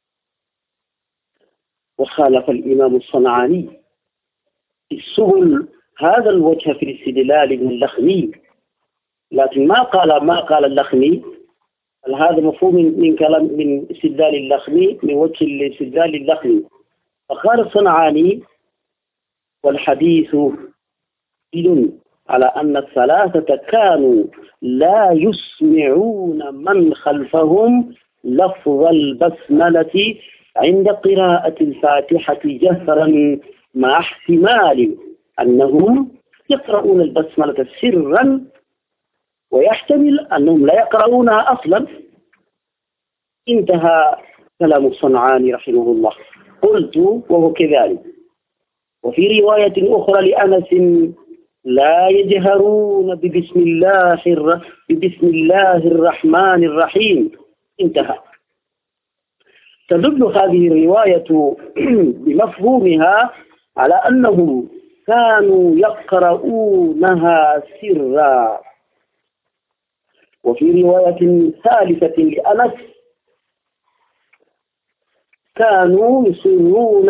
وخالف الإمام الصنعاني في السبل هذا الوجه في الاستدلال من اللخمي، لكن ما قال ما قال اللخمي هذا مفهوم من كلام من استدلال اللخمي من وجه الاستدلال اللخمي. فقال الصنعاني: والحديث دليل على أن الثلاثة كانوا لا يسمعون من خلفهم لفظ البسملة عند قراءة الفاتحة جهرا، مع احتمال أنهم يقرؤون البسملة سرا، ويحتمل أنهم لا يقرؤونها أصلا. انتهى كلام الصنعاني رحمه الله. قلت: وهو كذلك. وفي رواية أخرى لأنس: لا يجهرون ببسم الله ببسم الله الرحمن الرحيم. انتهى. تدل هذه الرواية بمفهومها على أنهم كانوا يقرؤونها سرا. وفي رواية ثالثة لأنس: كانوا يسرون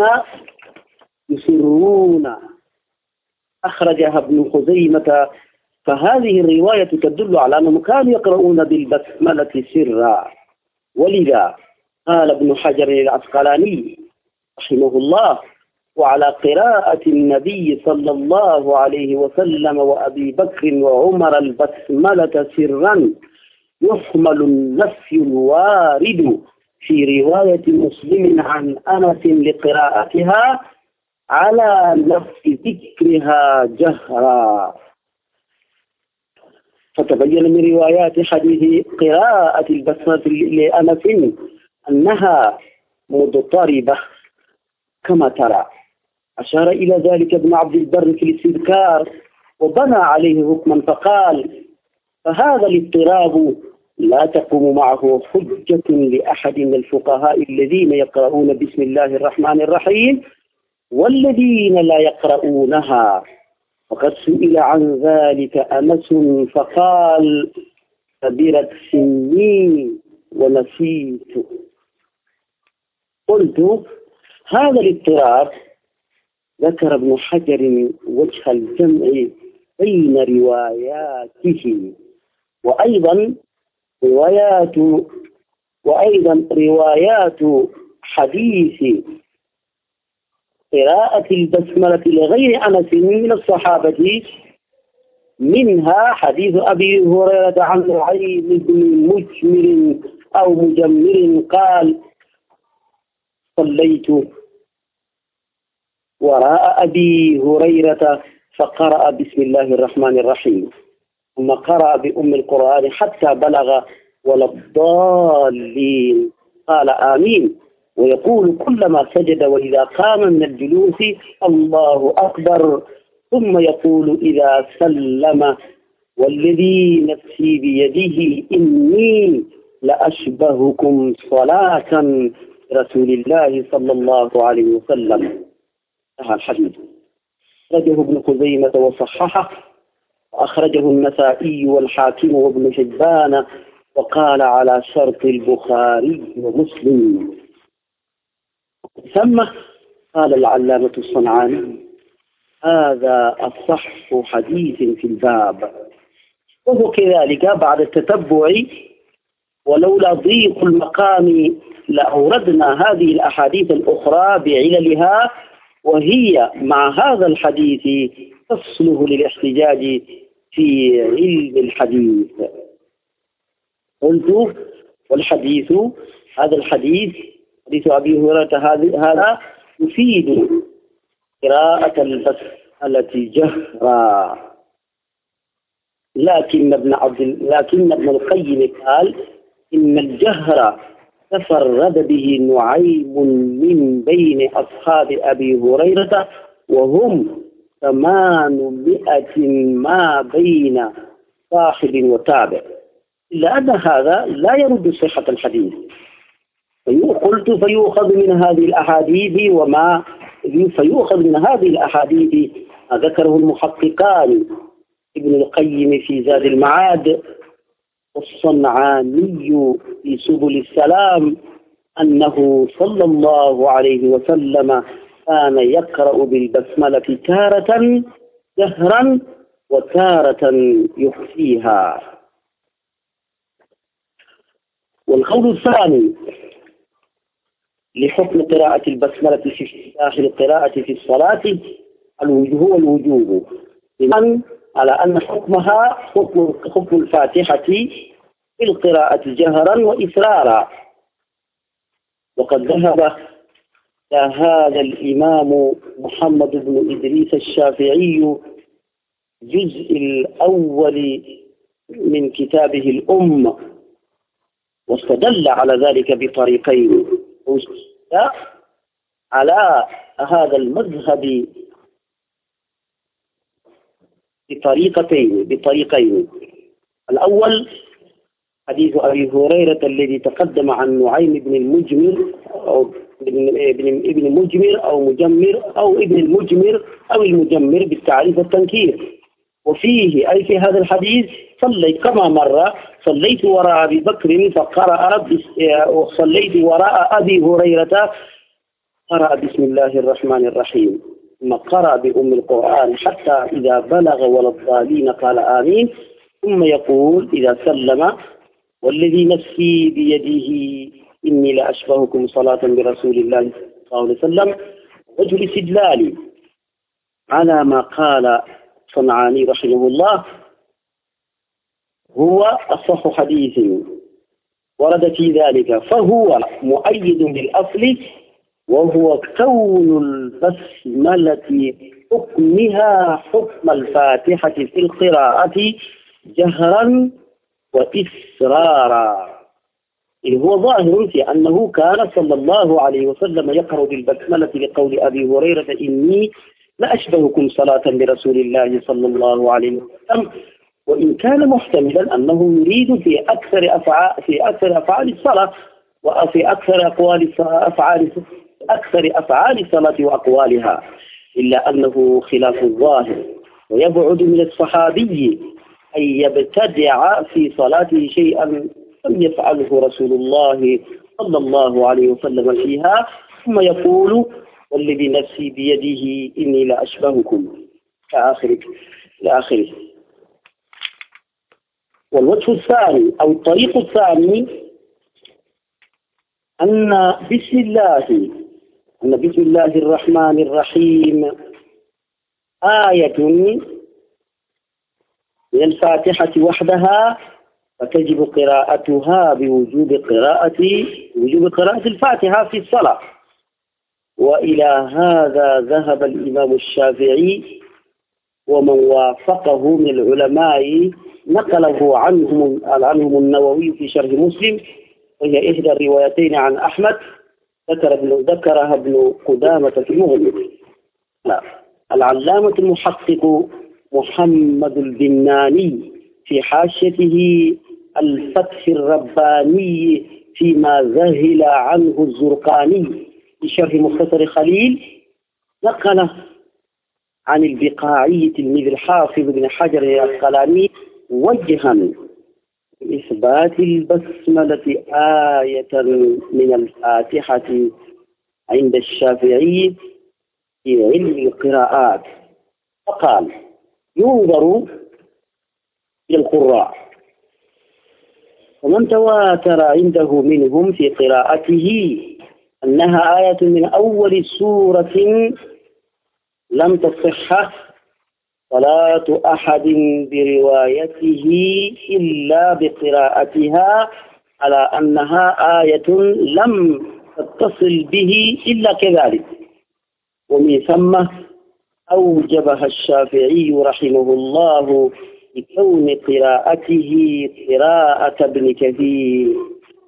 يسرون أخرجها ابن خزيمة. فهذه الرواية تدل على أنهم كانوا يقرؤون بالبسملة سرا. ولذا قال ابن حجر العسقلاني رحمه الله: وعلى قراءة النبي صلى الله عليه وسلم وأبي بكر وعمر البسملة سرا يحمل النفي الوارد في رواية مسلم عن أنس لقراءتها على نفي ذكرها جهرا. فتبين من روايات حديث قراءة البسملة لأنس أنها مضطربة كما ترى. أشار إلى ذلك ابن عبد البر في الاستذكار وبنى عليه حكما فقال: فهذا الاضطراب لا تقوم معه حجة لأحد من الفقهاء الذين يقرؤون بسم الله الرحمن الرحيم والذين لا يقرؤونها. وقد سئل عن ذلك أنس فقال: كبرت سني ونسيت. قلت: هذا الاضطراب ذكر ابن حجر وجه الجمع بين رواياته وأيضا روايات وأيضا روايات حديث قراءة البسملة لغير أنس من الصحابة، منها حديث أبي هريرة عن نعيم بن مجمر أو مجمر قال: صليت وراء أبي هريرة فقرأ بسم الله الرحمن الرحيم، ثم قرأ بأم القرآن حتى بلغ ولا الضالين قال آمين، ويقول كلما سجد وإذا قام من الجلوس الله أكبر، ثم يقول إذا سلم: والذي نفسي بيده إني لأشبهكم صلاة رسول الله صلى الله عليه وسلم. هذا الحديث أخرجه ابن خزيمة وصححه، وأخرجه النسائي والحاكم وابن حبان، وقال على شرط البخاري ومسلم. ثم قال العلامة الصنعاني هذا أصح حديث في الباب. وهو كذلك بعد التتبع، ولولا ضيق المقام لأوردنا هذه الأحاديث الأخرى بعللها، وهي مع هذا الحديث تصلح للاحتجاج في علم الحديث. قلت والحديث، هذا الحديث حديث أبي هريرة هذا يفيد قراءة البسملة جهرا، لكن ابن عبد لكن ابن القيم قال إن الجهر تفرد به نعيم من بين أصحاب أبي هريرة، وهم ثمانمائة ما بين صاحب وتابع، إلا أن هذا لا يرد صحة الحديث. قلت فيؤخذ من هذه الأحاديث وما فيؤخذ من هذه الأحاديث ما ذكره المحققان ابن القيم في زاد المعاد والصنعاني في سبل السلام أنه صلى الله عليه وسلم كان يقرأ بالبسملة تارة جهرا وتارة يخفيها. والقول الثاني لحكم قراءة البسملة في افتتاح القراءة في الصلاة هو الوجوب، بمعنى على أن حكمها حكم حكم الفاتحة في القراءة جهرا وإسرارا. وقد ذهب هذا الإمام محمد بن إدريس الشافعي الجزء الأول من كتابه الأم، واستدل على ذلك بطريقين، على هذا المذهب بطريقتين بطريقين الأول حديث أبي هريرة الذي تقدم عن نعيم بن المجمر أو ابن ابن مجمر أو مجمر أو ابن المجمر أو المجمر بالتعريف والتنكير. وفيه أي في هذا الحديث صليت كما مر صليت وراء أبي بكر فقرأ وصليت وراء أبي هريرة قرأ بسم الله الرحمن الرحيم، ثم قرأ بأم القرآن حتى إذا بلغ ولا الضالين قال آمين، ثم يقول إذا سلم والذي نفسي بيده إني لأشبهكم صلاة برسول الله صلى الله عليه وسلم. وجه استدلالي على ما قال صنعاني رحمه الله هو أصح حديث ورد في ذلك، فهو مؤيد بالأصل، وهو كون البسملة حكمها حكم الفاتحة في القراءة جهرا وإسرارا. إذ هو ظاهر في أنه كان صلى الله عليه وسلم يقرأ بالبسملة لقول أبي هريرة إني لأشبهكم صلاة برسول الله صلى الله عليه وسلم، وإن كان محتملا أنه يريد في أكثر أفعال في أكثر أفعال الصلاة وفي أكثر أقوال أفعال أكثر أفعال الصلاة وأقوالها، إلا أنه خلاف الظاهر، ويبعد من الصحابي أن يبتدع في صلاته شيئا لم يفعله رسول الله صلى الله عليه وسلم فيها، ثم يقول والذي نفسي بيده إني لأشبهكم كآخر لآخره. والوجه الثاني أو الطريق الثاني أن بسم الله أن بسم الله الرحمن الرحيم آية من الفاتحة وحدها، فتجب قراءتها بوجوب قراءة وجوب قراءة الفاتحة في الصلاة. وإلى هذا ذهب الإمام الشافعي ومن وافقه من العلماء، نقله عنهم عنهم النووي في شرح مسلم، وهي إحدى الروايتين عن أحمد، ذكر ابن ذكرها ابن قدامة في المغني. لا. العلامة المحقق محمد البناني في حاشيته الفتح الرباني فيما ذهل عنه الزرقاني في شرح مختصر خليل، نقل عن البقاعي تلميذ الحافظ بن حجر العسقلاني وجها إثبات البسملة آية من الفاتحة عند الشافعي في علم القراءات، فقال ينظر إلى القراء، ومن تواتر عنده منهم في قراءته أنها آية من أول سورة لم تصح صلاة أحد بروايته إلا بقراءتها على أنها آية لم تتصل به إلا كذلك، ومن ثم أوجبها الشافعي رحمه الله بكون قراءته قراءة ابن كثير.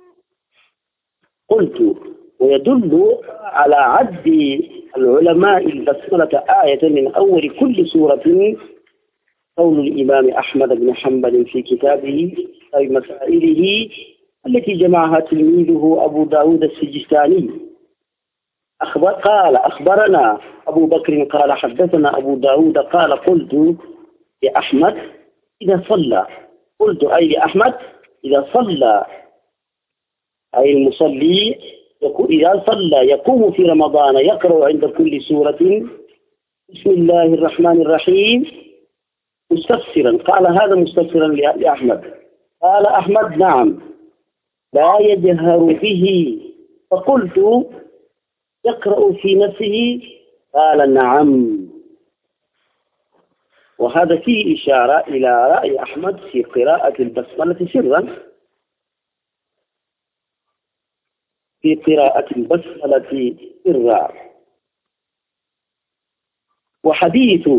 قلت ويدل على عد العلماء البسملة آية من أول كل سورة قول الإمام أحمد بن حنبل في كتابه أي مسائله التي جمعها تلميذه أبو داود السجستاني. أخبر قال أخبرنا أبو بكر قال حدثنا أبو داود قال قلت لأحمد إذا صلى، قلت أي لأحمد إذا صلى أي المصلي إذا صلى يقوم في رمضان يقرأ عند كل سورة بسم الله الرحمن الرحيم مستفسرا. قال هذا مستفسرا لأحمد. قال أحمد نعم لا يجهر به. فقلت يقرأ في نفسه؟ قال نعم. وهذا فيه إشارة إلى رأي أحمد في قراءة البسملة سرا، في قراءة البسملة سرا. وحديث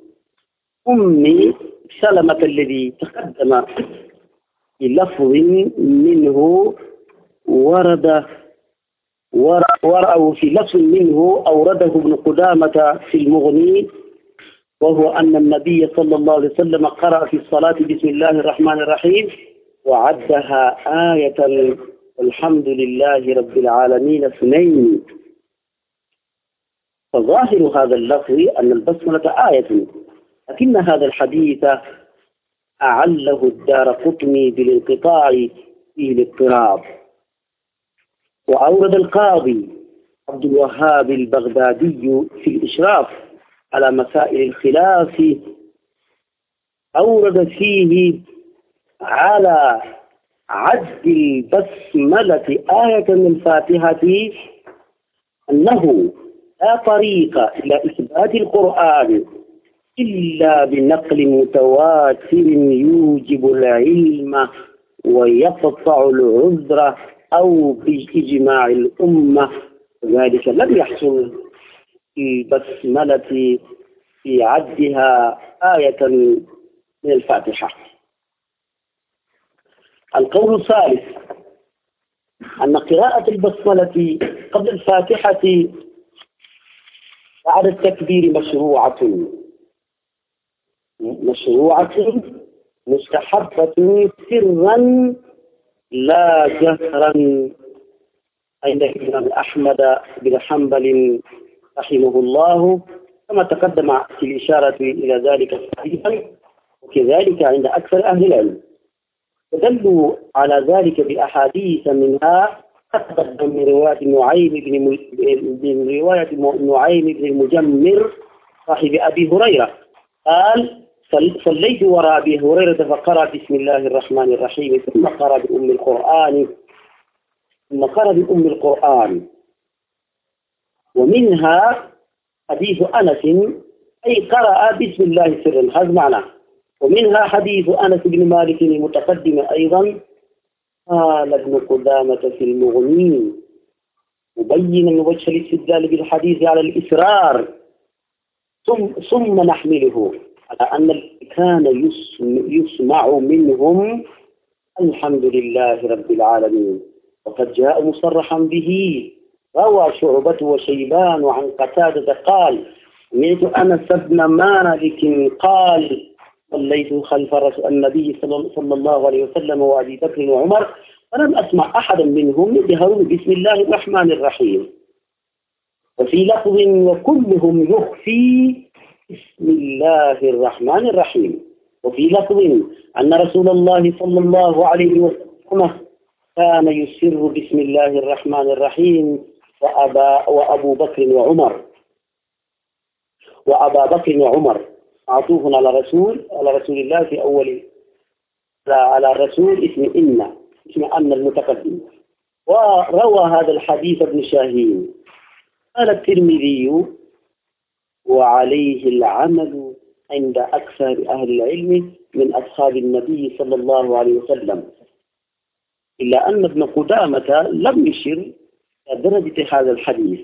أم سلمة الذي تقدم بلفظ منه ورد ورأوا في لفظ منه أورده ابن قدامة في المغني، وهو أن النبي صلى الله عليه وسلم قرأ في الصلاة بسم الله الرحمن الرحيم وعدها آية الحمد لله رب العالمين اثنين. فظاهر هذا اللفظ أن البسملة آية، لكن هذا الحديث أعله الدارقطني بالانقطاع فيه الاضطراب. وأورد القاضي عبد الوهاب البغدادي في الإشراف على مسائل الخلاف أورد فيه على عد البسملة آية من الفاتحة أنه لا طريق إلى إثبات القرآن إلا بنقل متواتر يوجب العلم ويقطع العذر أو بإجماع الأمة، ذلك لم يحصل في البسملة في عدها آية من الفاتحة. القول الثالث أن قراءة البسملة قبل الفاتحة بعد التكبير مشروعة مشروعة مستحبة سرا لا جهرا عند الإمام أحمد بن حنبل رحمه الله، كما تقدم في الإشارة إلى ذلك صحيحا، وكذلك عند أكثر أهل العلم. ودلوا على ذلك بأحاديث منها تقدم من رواية نعيم بن من رواية نعيم بن المجمر صاحب أبي هريرة قال صليت وراء أبي هريرة فقرأ بسم الله الرحمن الرحيم ثم قرأ بأم القرآن ثم قرأ بأم القرآن. ومنها حديث أنس أي قرأ بسم الله سرا، هذا معناه. ومنها حديث أنس بن مالك المتقدم أيضا قال ابن قدامة في المغني مبينا وجه الاستدلال بالحديث على الإسرار ثم, ثم نحمله على أن كان يسمع منهم الحمد لله رب العالمين، وقد جاء مصرحا به. روى شعبة وشيبان عن قتادة قال سمعت أنس بن مالك قال صليت خلف النبي صلى الله عليه وسلم وأبي بكر وعمر فلم أسمع أحدا منهم يجهرون بسم الله الرحمن الرحيم. وفي لفظ وكلهم يخفي بسم الله الرحمن الرحيم. وفي لفظ أن رسول الله صلى الله عليه وسلم كان يسر بسم الله الرحمن الرحيم وأبا وأبو بكر وعمر وأبا بكر وعمر معطوف على رسول على رسول الله في أول على الرسول اسم إن اسم أن المتقدم. وروى هذا الحديث ابن شاهين. قال الترمذي وعليه العمل عند أكثر أهل العلم من أصحاب النبي صلى الله عليه وسلم، إلا أن ابن قدامة لم يشر إلى درجة هذا الحديث.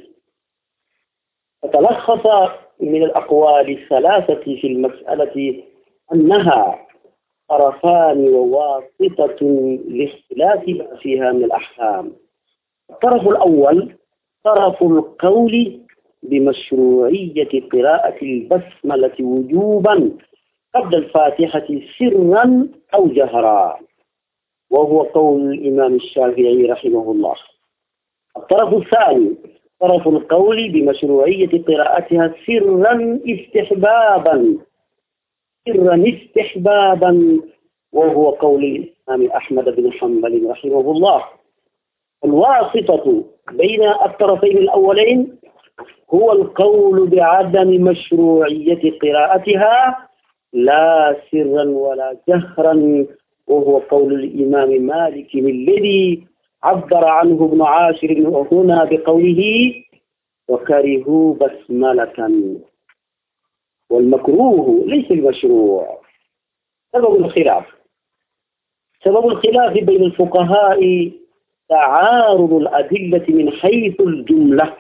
فتلخص من الأقوال الثلاثة في المسألة أنها طرفان وواسطة لاختلاف فيها من الأحكام. الطرف الأول طرف القول بمشروعية قراءة البسملة وجوبا قبل الفاتحة سرا أو جهرا، وهو قول الإمام الشافعي رحمه الله. الطرف الثاني طرف القول بمشروعية قراءتها سرا استحبابا سرا استحبابا وهو قول الإمام أحمد بن حنبل رحمه الله. الواسطة بين الطرفين الأولين هو القول بعدم مشروعية قراءتها لا سرا ولا جهرا، وهو قول الإمام مالك الذي عبر عنه ابن عاشر هنا بقوله وكرهوا بسملة. والمكروه ليس المشروع. سبب الخلاف سبب الخلاف بين الفقهاء تعارض الأدلة من حيث الجملة،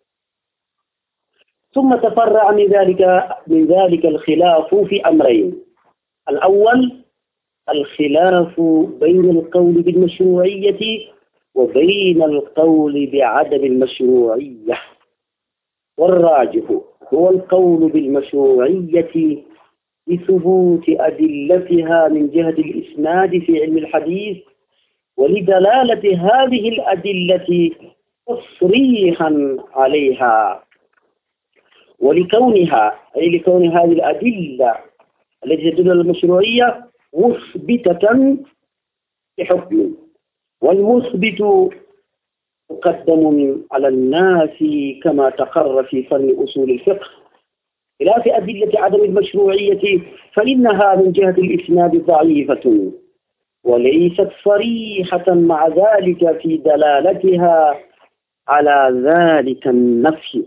ثم تفرع من ذلك من ذلك الخلاف في أمرين. الأول الخلاف بين القول بالمشروعية وبين القول بعدم المشروعية، والراجح هو القول بالمشروعية لثبوت أدلتها من جهة الإسناد في علم الحديث، ولدلالة هذه الأدلة تصريحا عليها، ولكونها أي لكون هذه الأدلة التي تدل على المشروعية مثبتة بحكم، والمثبت مقدم على الناس كما تقرر في فن أصول الفقه، خلاف أدلة عدم المشروعية فإنها من جهة الإسناد ضعيفة وليست صريحة مع ذلك في دلالتها على ذلك النفي.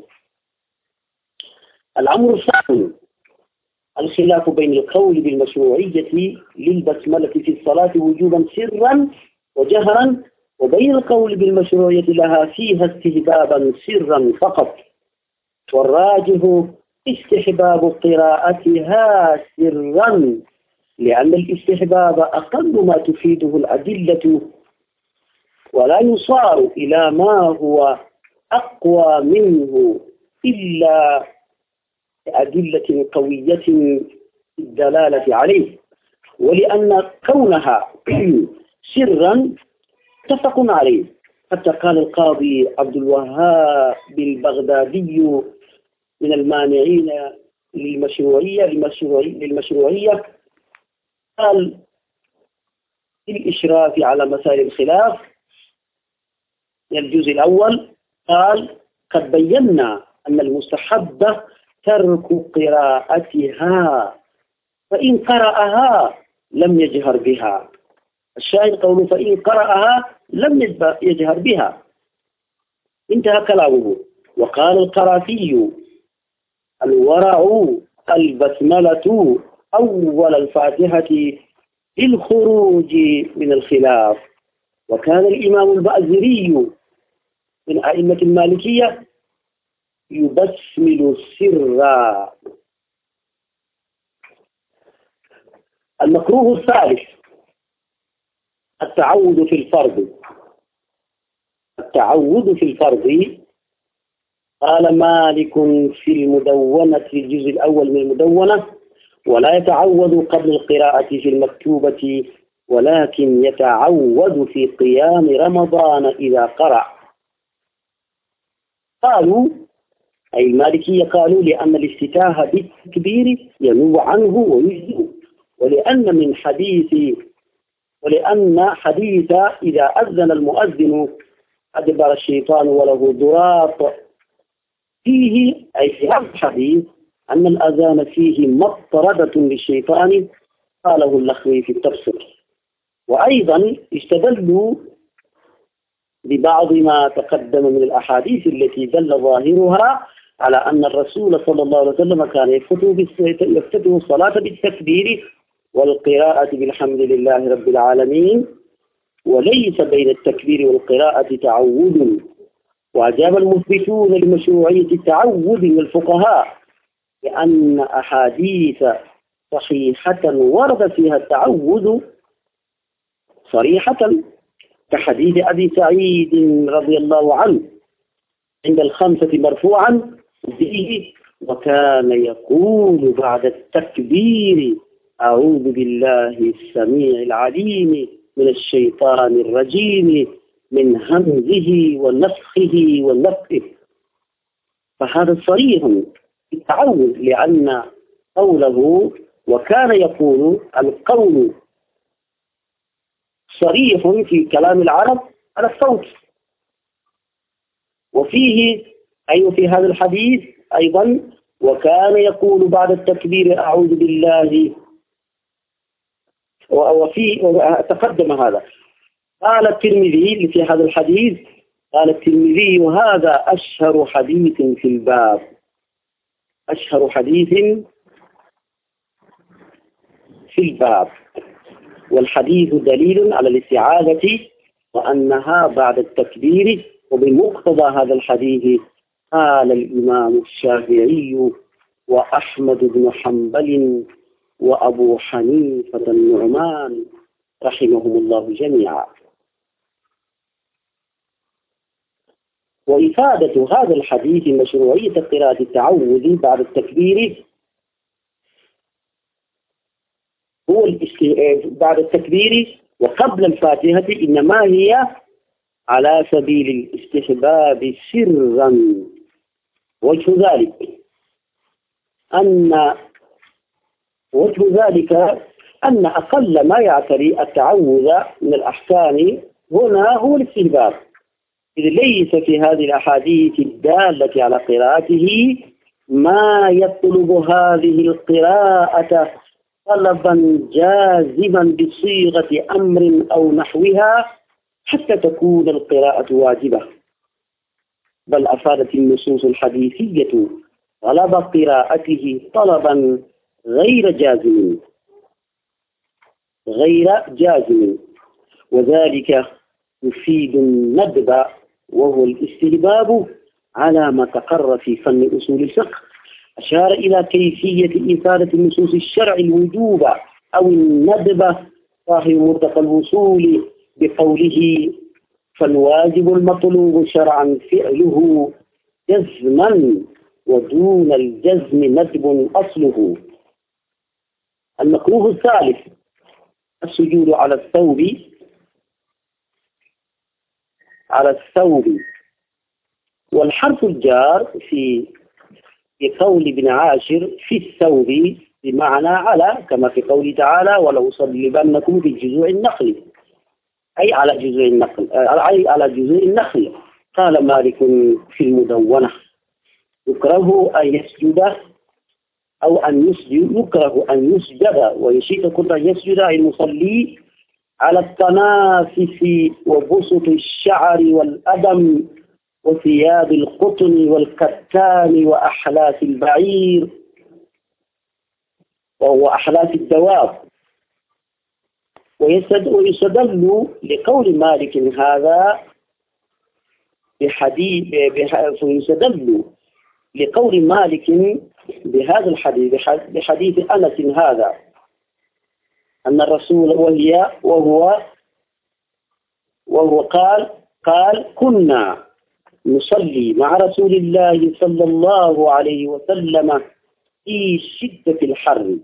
الأمر الثاني الخلاف بين القول بالمشروعية للبسملة في الصلاة وجوبا سرا وجهرا، وبين القول بالمشروعية لها فيها استحبابا سرا فقط، والراجح استحباب قراءتها سرا، لأن الاستحباب أقل ما تفيده الأدلة، ولا يصار إلى ما هو أقوى منه إلا أدلة قوية في الدلالة عليه، ولأن كونها سرا متفق عليه. حتى قال القاضي عبد الوهاب البغدادي من المانعين للمشروعية للمشروعية قال في الإشراف على مسائل الخلاف الجزء الأول قال قد بينا أن المستحب ترك قراءتها، فإن قرأها لم يجهر بها. الشاهد قوله فإن قرأها لم يجهر بها، انتهى كلامه. وقال القرافي الورع البسملة أول الفاتحة للخروج من الخلاف. وكان الإمام البأزري من أئمة المالكية يبسمل سرا. المكروه الثالث التعود في الفرض التعود في الفرض قال مالك في المدونة في الجزء الأول من المدونة ولا يتعود قبل القراءة في المكتوبة، ولكن يتعود في قيام رمضان إذا قرأ. قالوا أي المالكية قالوا لأن الافتتاح بالتكبير ينوب عنه ويجزئ، ولأن من حديث ولأن حديث إذا أذن المؤذن أدبر الشيطان وله ضراط فيه، أي في هذا الحديث أن الأذان فيه مطردة للشيطان، قاله اللخمي في التفسير. وأيضا استدلوا ببعض ما تقدم من الأحاديث التي دل ظاهرها على أن الرسول صلى الله عليه وسلم كان يفتتح الصلاة بالتكبير والقراءة بالحمد لله رب العالمين، وليس بين التكبير والقراءة تعود. وأجاب المثبتون لمشروعية التعود من الفقهاء لأن أحاديث صحيحة ورد فيها التعود صريحة، كحديث أبي سعيد رضي الله عنه عند الخمسة مرفوعا فيه: وكان يقول بعد التكبير: أعوذ بالله السميع العليم من الشيطان الرجيم من همزه ونفخه ونفخه. فهذا صريح التعوذ، لأن قوله وكان يقول القول صريح في كلام العرب على الصوت. وفيه أي في هذا الحديث أيضا: وكان يقول بعد التكبير أعوذ بالله، وفي تقدم هذا. قال الترمذي في هذا الحديث، قال الترمذي: هذا أشهر حديث في الباب، أشهر حديث في الباب، والحديث دليل على الاستعاذة وأنها بعد التكبير. وبمقتضى هذا الحديث قال الإمام الشافعي وأحمد بن حنبل وأبو حنيفة النعمان رحمهم الله جميعا. وإفادة هذا الحديث مشروعية قراءة التعوذ بعد التكبير هو بعد التكبير وقبل الفاتحة، إنما هي على سبيل الاستحباب سرا. وجه ذلك أن وجه ذلك أن أقل ما يعتري التعوذ من الأحكام هنا هو الاستحباب، إذ ليس في هذه الأحاديث الدالة على قراءته ما يطلب هذه القراءة طلبا جازما بصيغة أمر أو نحوها حتى تكون القراءة واجبة، بل أفادت النصوص الحديثية طلب قراءته طلبا غير جازم غير جازم وذلك يفيد الندب وهو الاستحباب على ما تقر في فن أصول الفقه. أشار إلى كيفية إفادة النصوص الشرع الوجوب أو الندب صاحب مرتقى الوصول بقوله: فالواجب المطلوب شرعا فعله جزما ودون الجزم ندب أصله. المكروه الثالث السجود على الثوب على الثوب والحرف الجار في قول ابن عاشر في الثوب بمعنى على، كما في قوله تعالى: ولو صلبنكم في جذوع النخل، أي على جذوع النخل أي على جذوع النخل. قال مالك في المدونة: يكره أن يسجد أو أن يسجد يكره أن يسجد ويشيك كل أن يسجد المصلي على التنافس وبسط الشعر والأدم وثياب القطن والكتان وأحلاف البعير وهو أحلاف الدواب. ويستدل لقول مالك هذا بحديث ويستدل لقول مالك بهذا الحديث بحديث أنس هذا أن الرسول وهي وهو وهو قال قال كنا نصلي مع رسول الله صلى الله عليه وسلم في شدة الحر،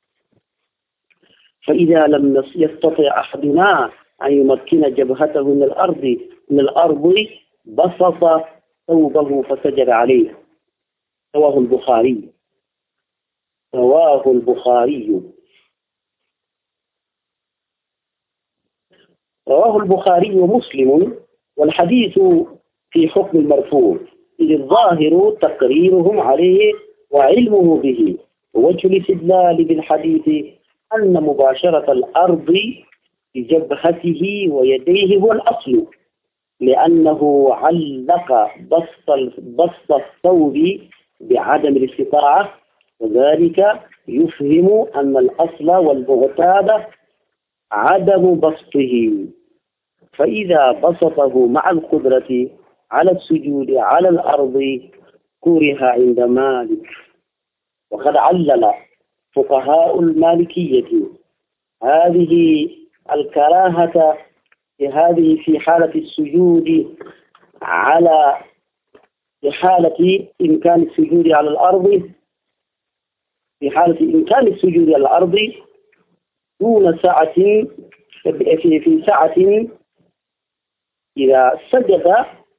فإذا لم يستطع أحدنا أن يمكن جبهته من الأرض من الأرض بسط ثوبه فسجد عليه. رواه البخاري رواه البخاري رواه البخاري ومسلم. والحديث في حكم المرفوع، إذ الظاهر تقريرهم عليه وعلمه به. ووجه الاستدلال بالحديث أن مباشرة الأرض بجبهته ويديه هو الأصل، لأنه علق بسط بسط الثوب بعدم الاستطاعة، وذلك يفهم أن الأصل والمعتاد عدم بسطه، فإذا بسطه مع القدرة على السجود على الأرض كره عند مالك. وقد علل فقهاء المالكية هذه الكراهة في هذه في حالة السجود على في حالة إمكان السجود على الأرض في حالة إمكان السجود على الأرض دون سعة في في سعة إذا سجد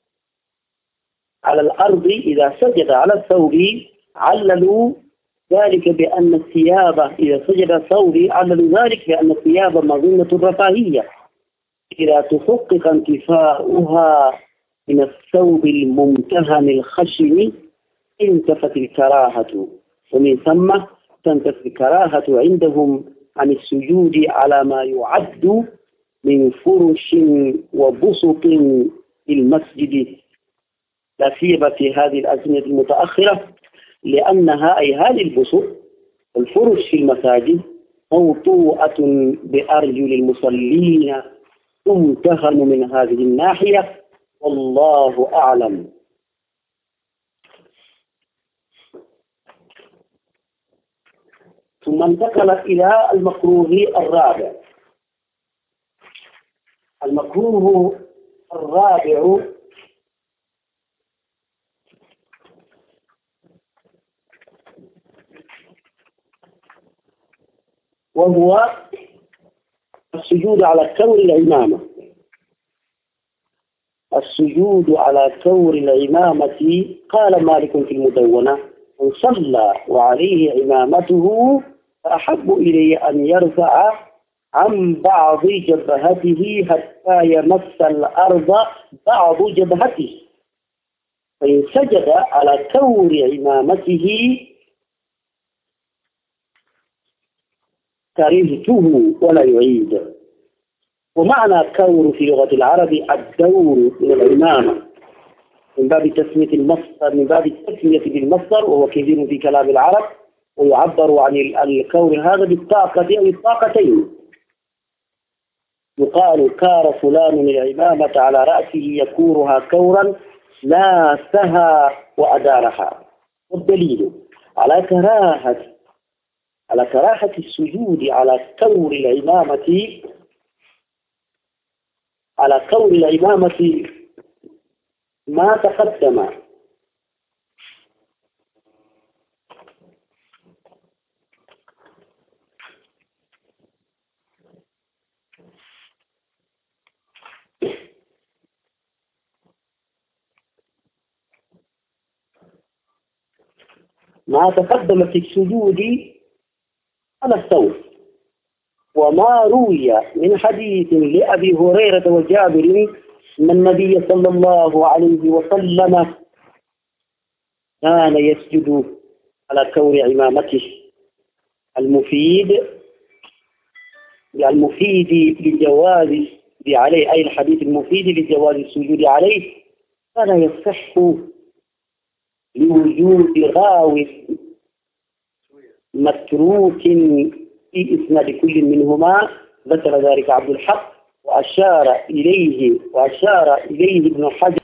على الأرض إذا سجد على الثوب عللوا ذلك بأن الثياب إذا سجد الثوب عللوا ذلك بأن الثياب مظنة الرفاهية إذا تحقق انتفاؤها من الثوب الممتهن الخشن انتفت الكراهة، ومن ثم تنتفي الكراهة عندهم عن السجود على ما يعد من فرش وبسط المسجد، لا سيما في هذه الأزمنة المتأخرة، لأنها أي هذه البسط الفرش في المساجد موطوءة بأرجل المصلين تمتهن من هذه الناحية، والله أعلم. ثم انتقل إلى المكروه الرابع. المكروه الرابع وهو السجود على كور العمامة. السجود على كور العمامة قال مالك في المدونة: من صلى وعليه عمامته فأحب إليه أن يرفع عن بعض جبهته حتى يمس الأرض بعض جبهته، فإن سجد على كور عمامته كرهته ولا يعيد. ومعنى كور في لغة العرب الدور من العمامة من باب تسمية المصدر من باب التسمية بالمصدر، وهو كثير في كلام العرب، ويعبر عن الكور هذا بالطاقة أو الطاقتين. يقال كار فلان العمامة على رأسه يكورها كورا لاسها وأدارها. والدليل على كراهة على كراهة السجود على كور العمامة على كور العمامة ما تقدم ما تقدم في السجود على الثوب، وما روي من حديث لأبي هريرة وجابر أن النبي صلى الله عليه وسلم كان يسجد على كور عمامته المفيد المفيد لجواز عليه أي الحديث المفيد لجواز السجود عليه، فلا يصح لوجود غاوي متروك في إسناد كل منهما. ذكر ذلك عبد الحق وأشار إليه وأشار إليه ابن حجر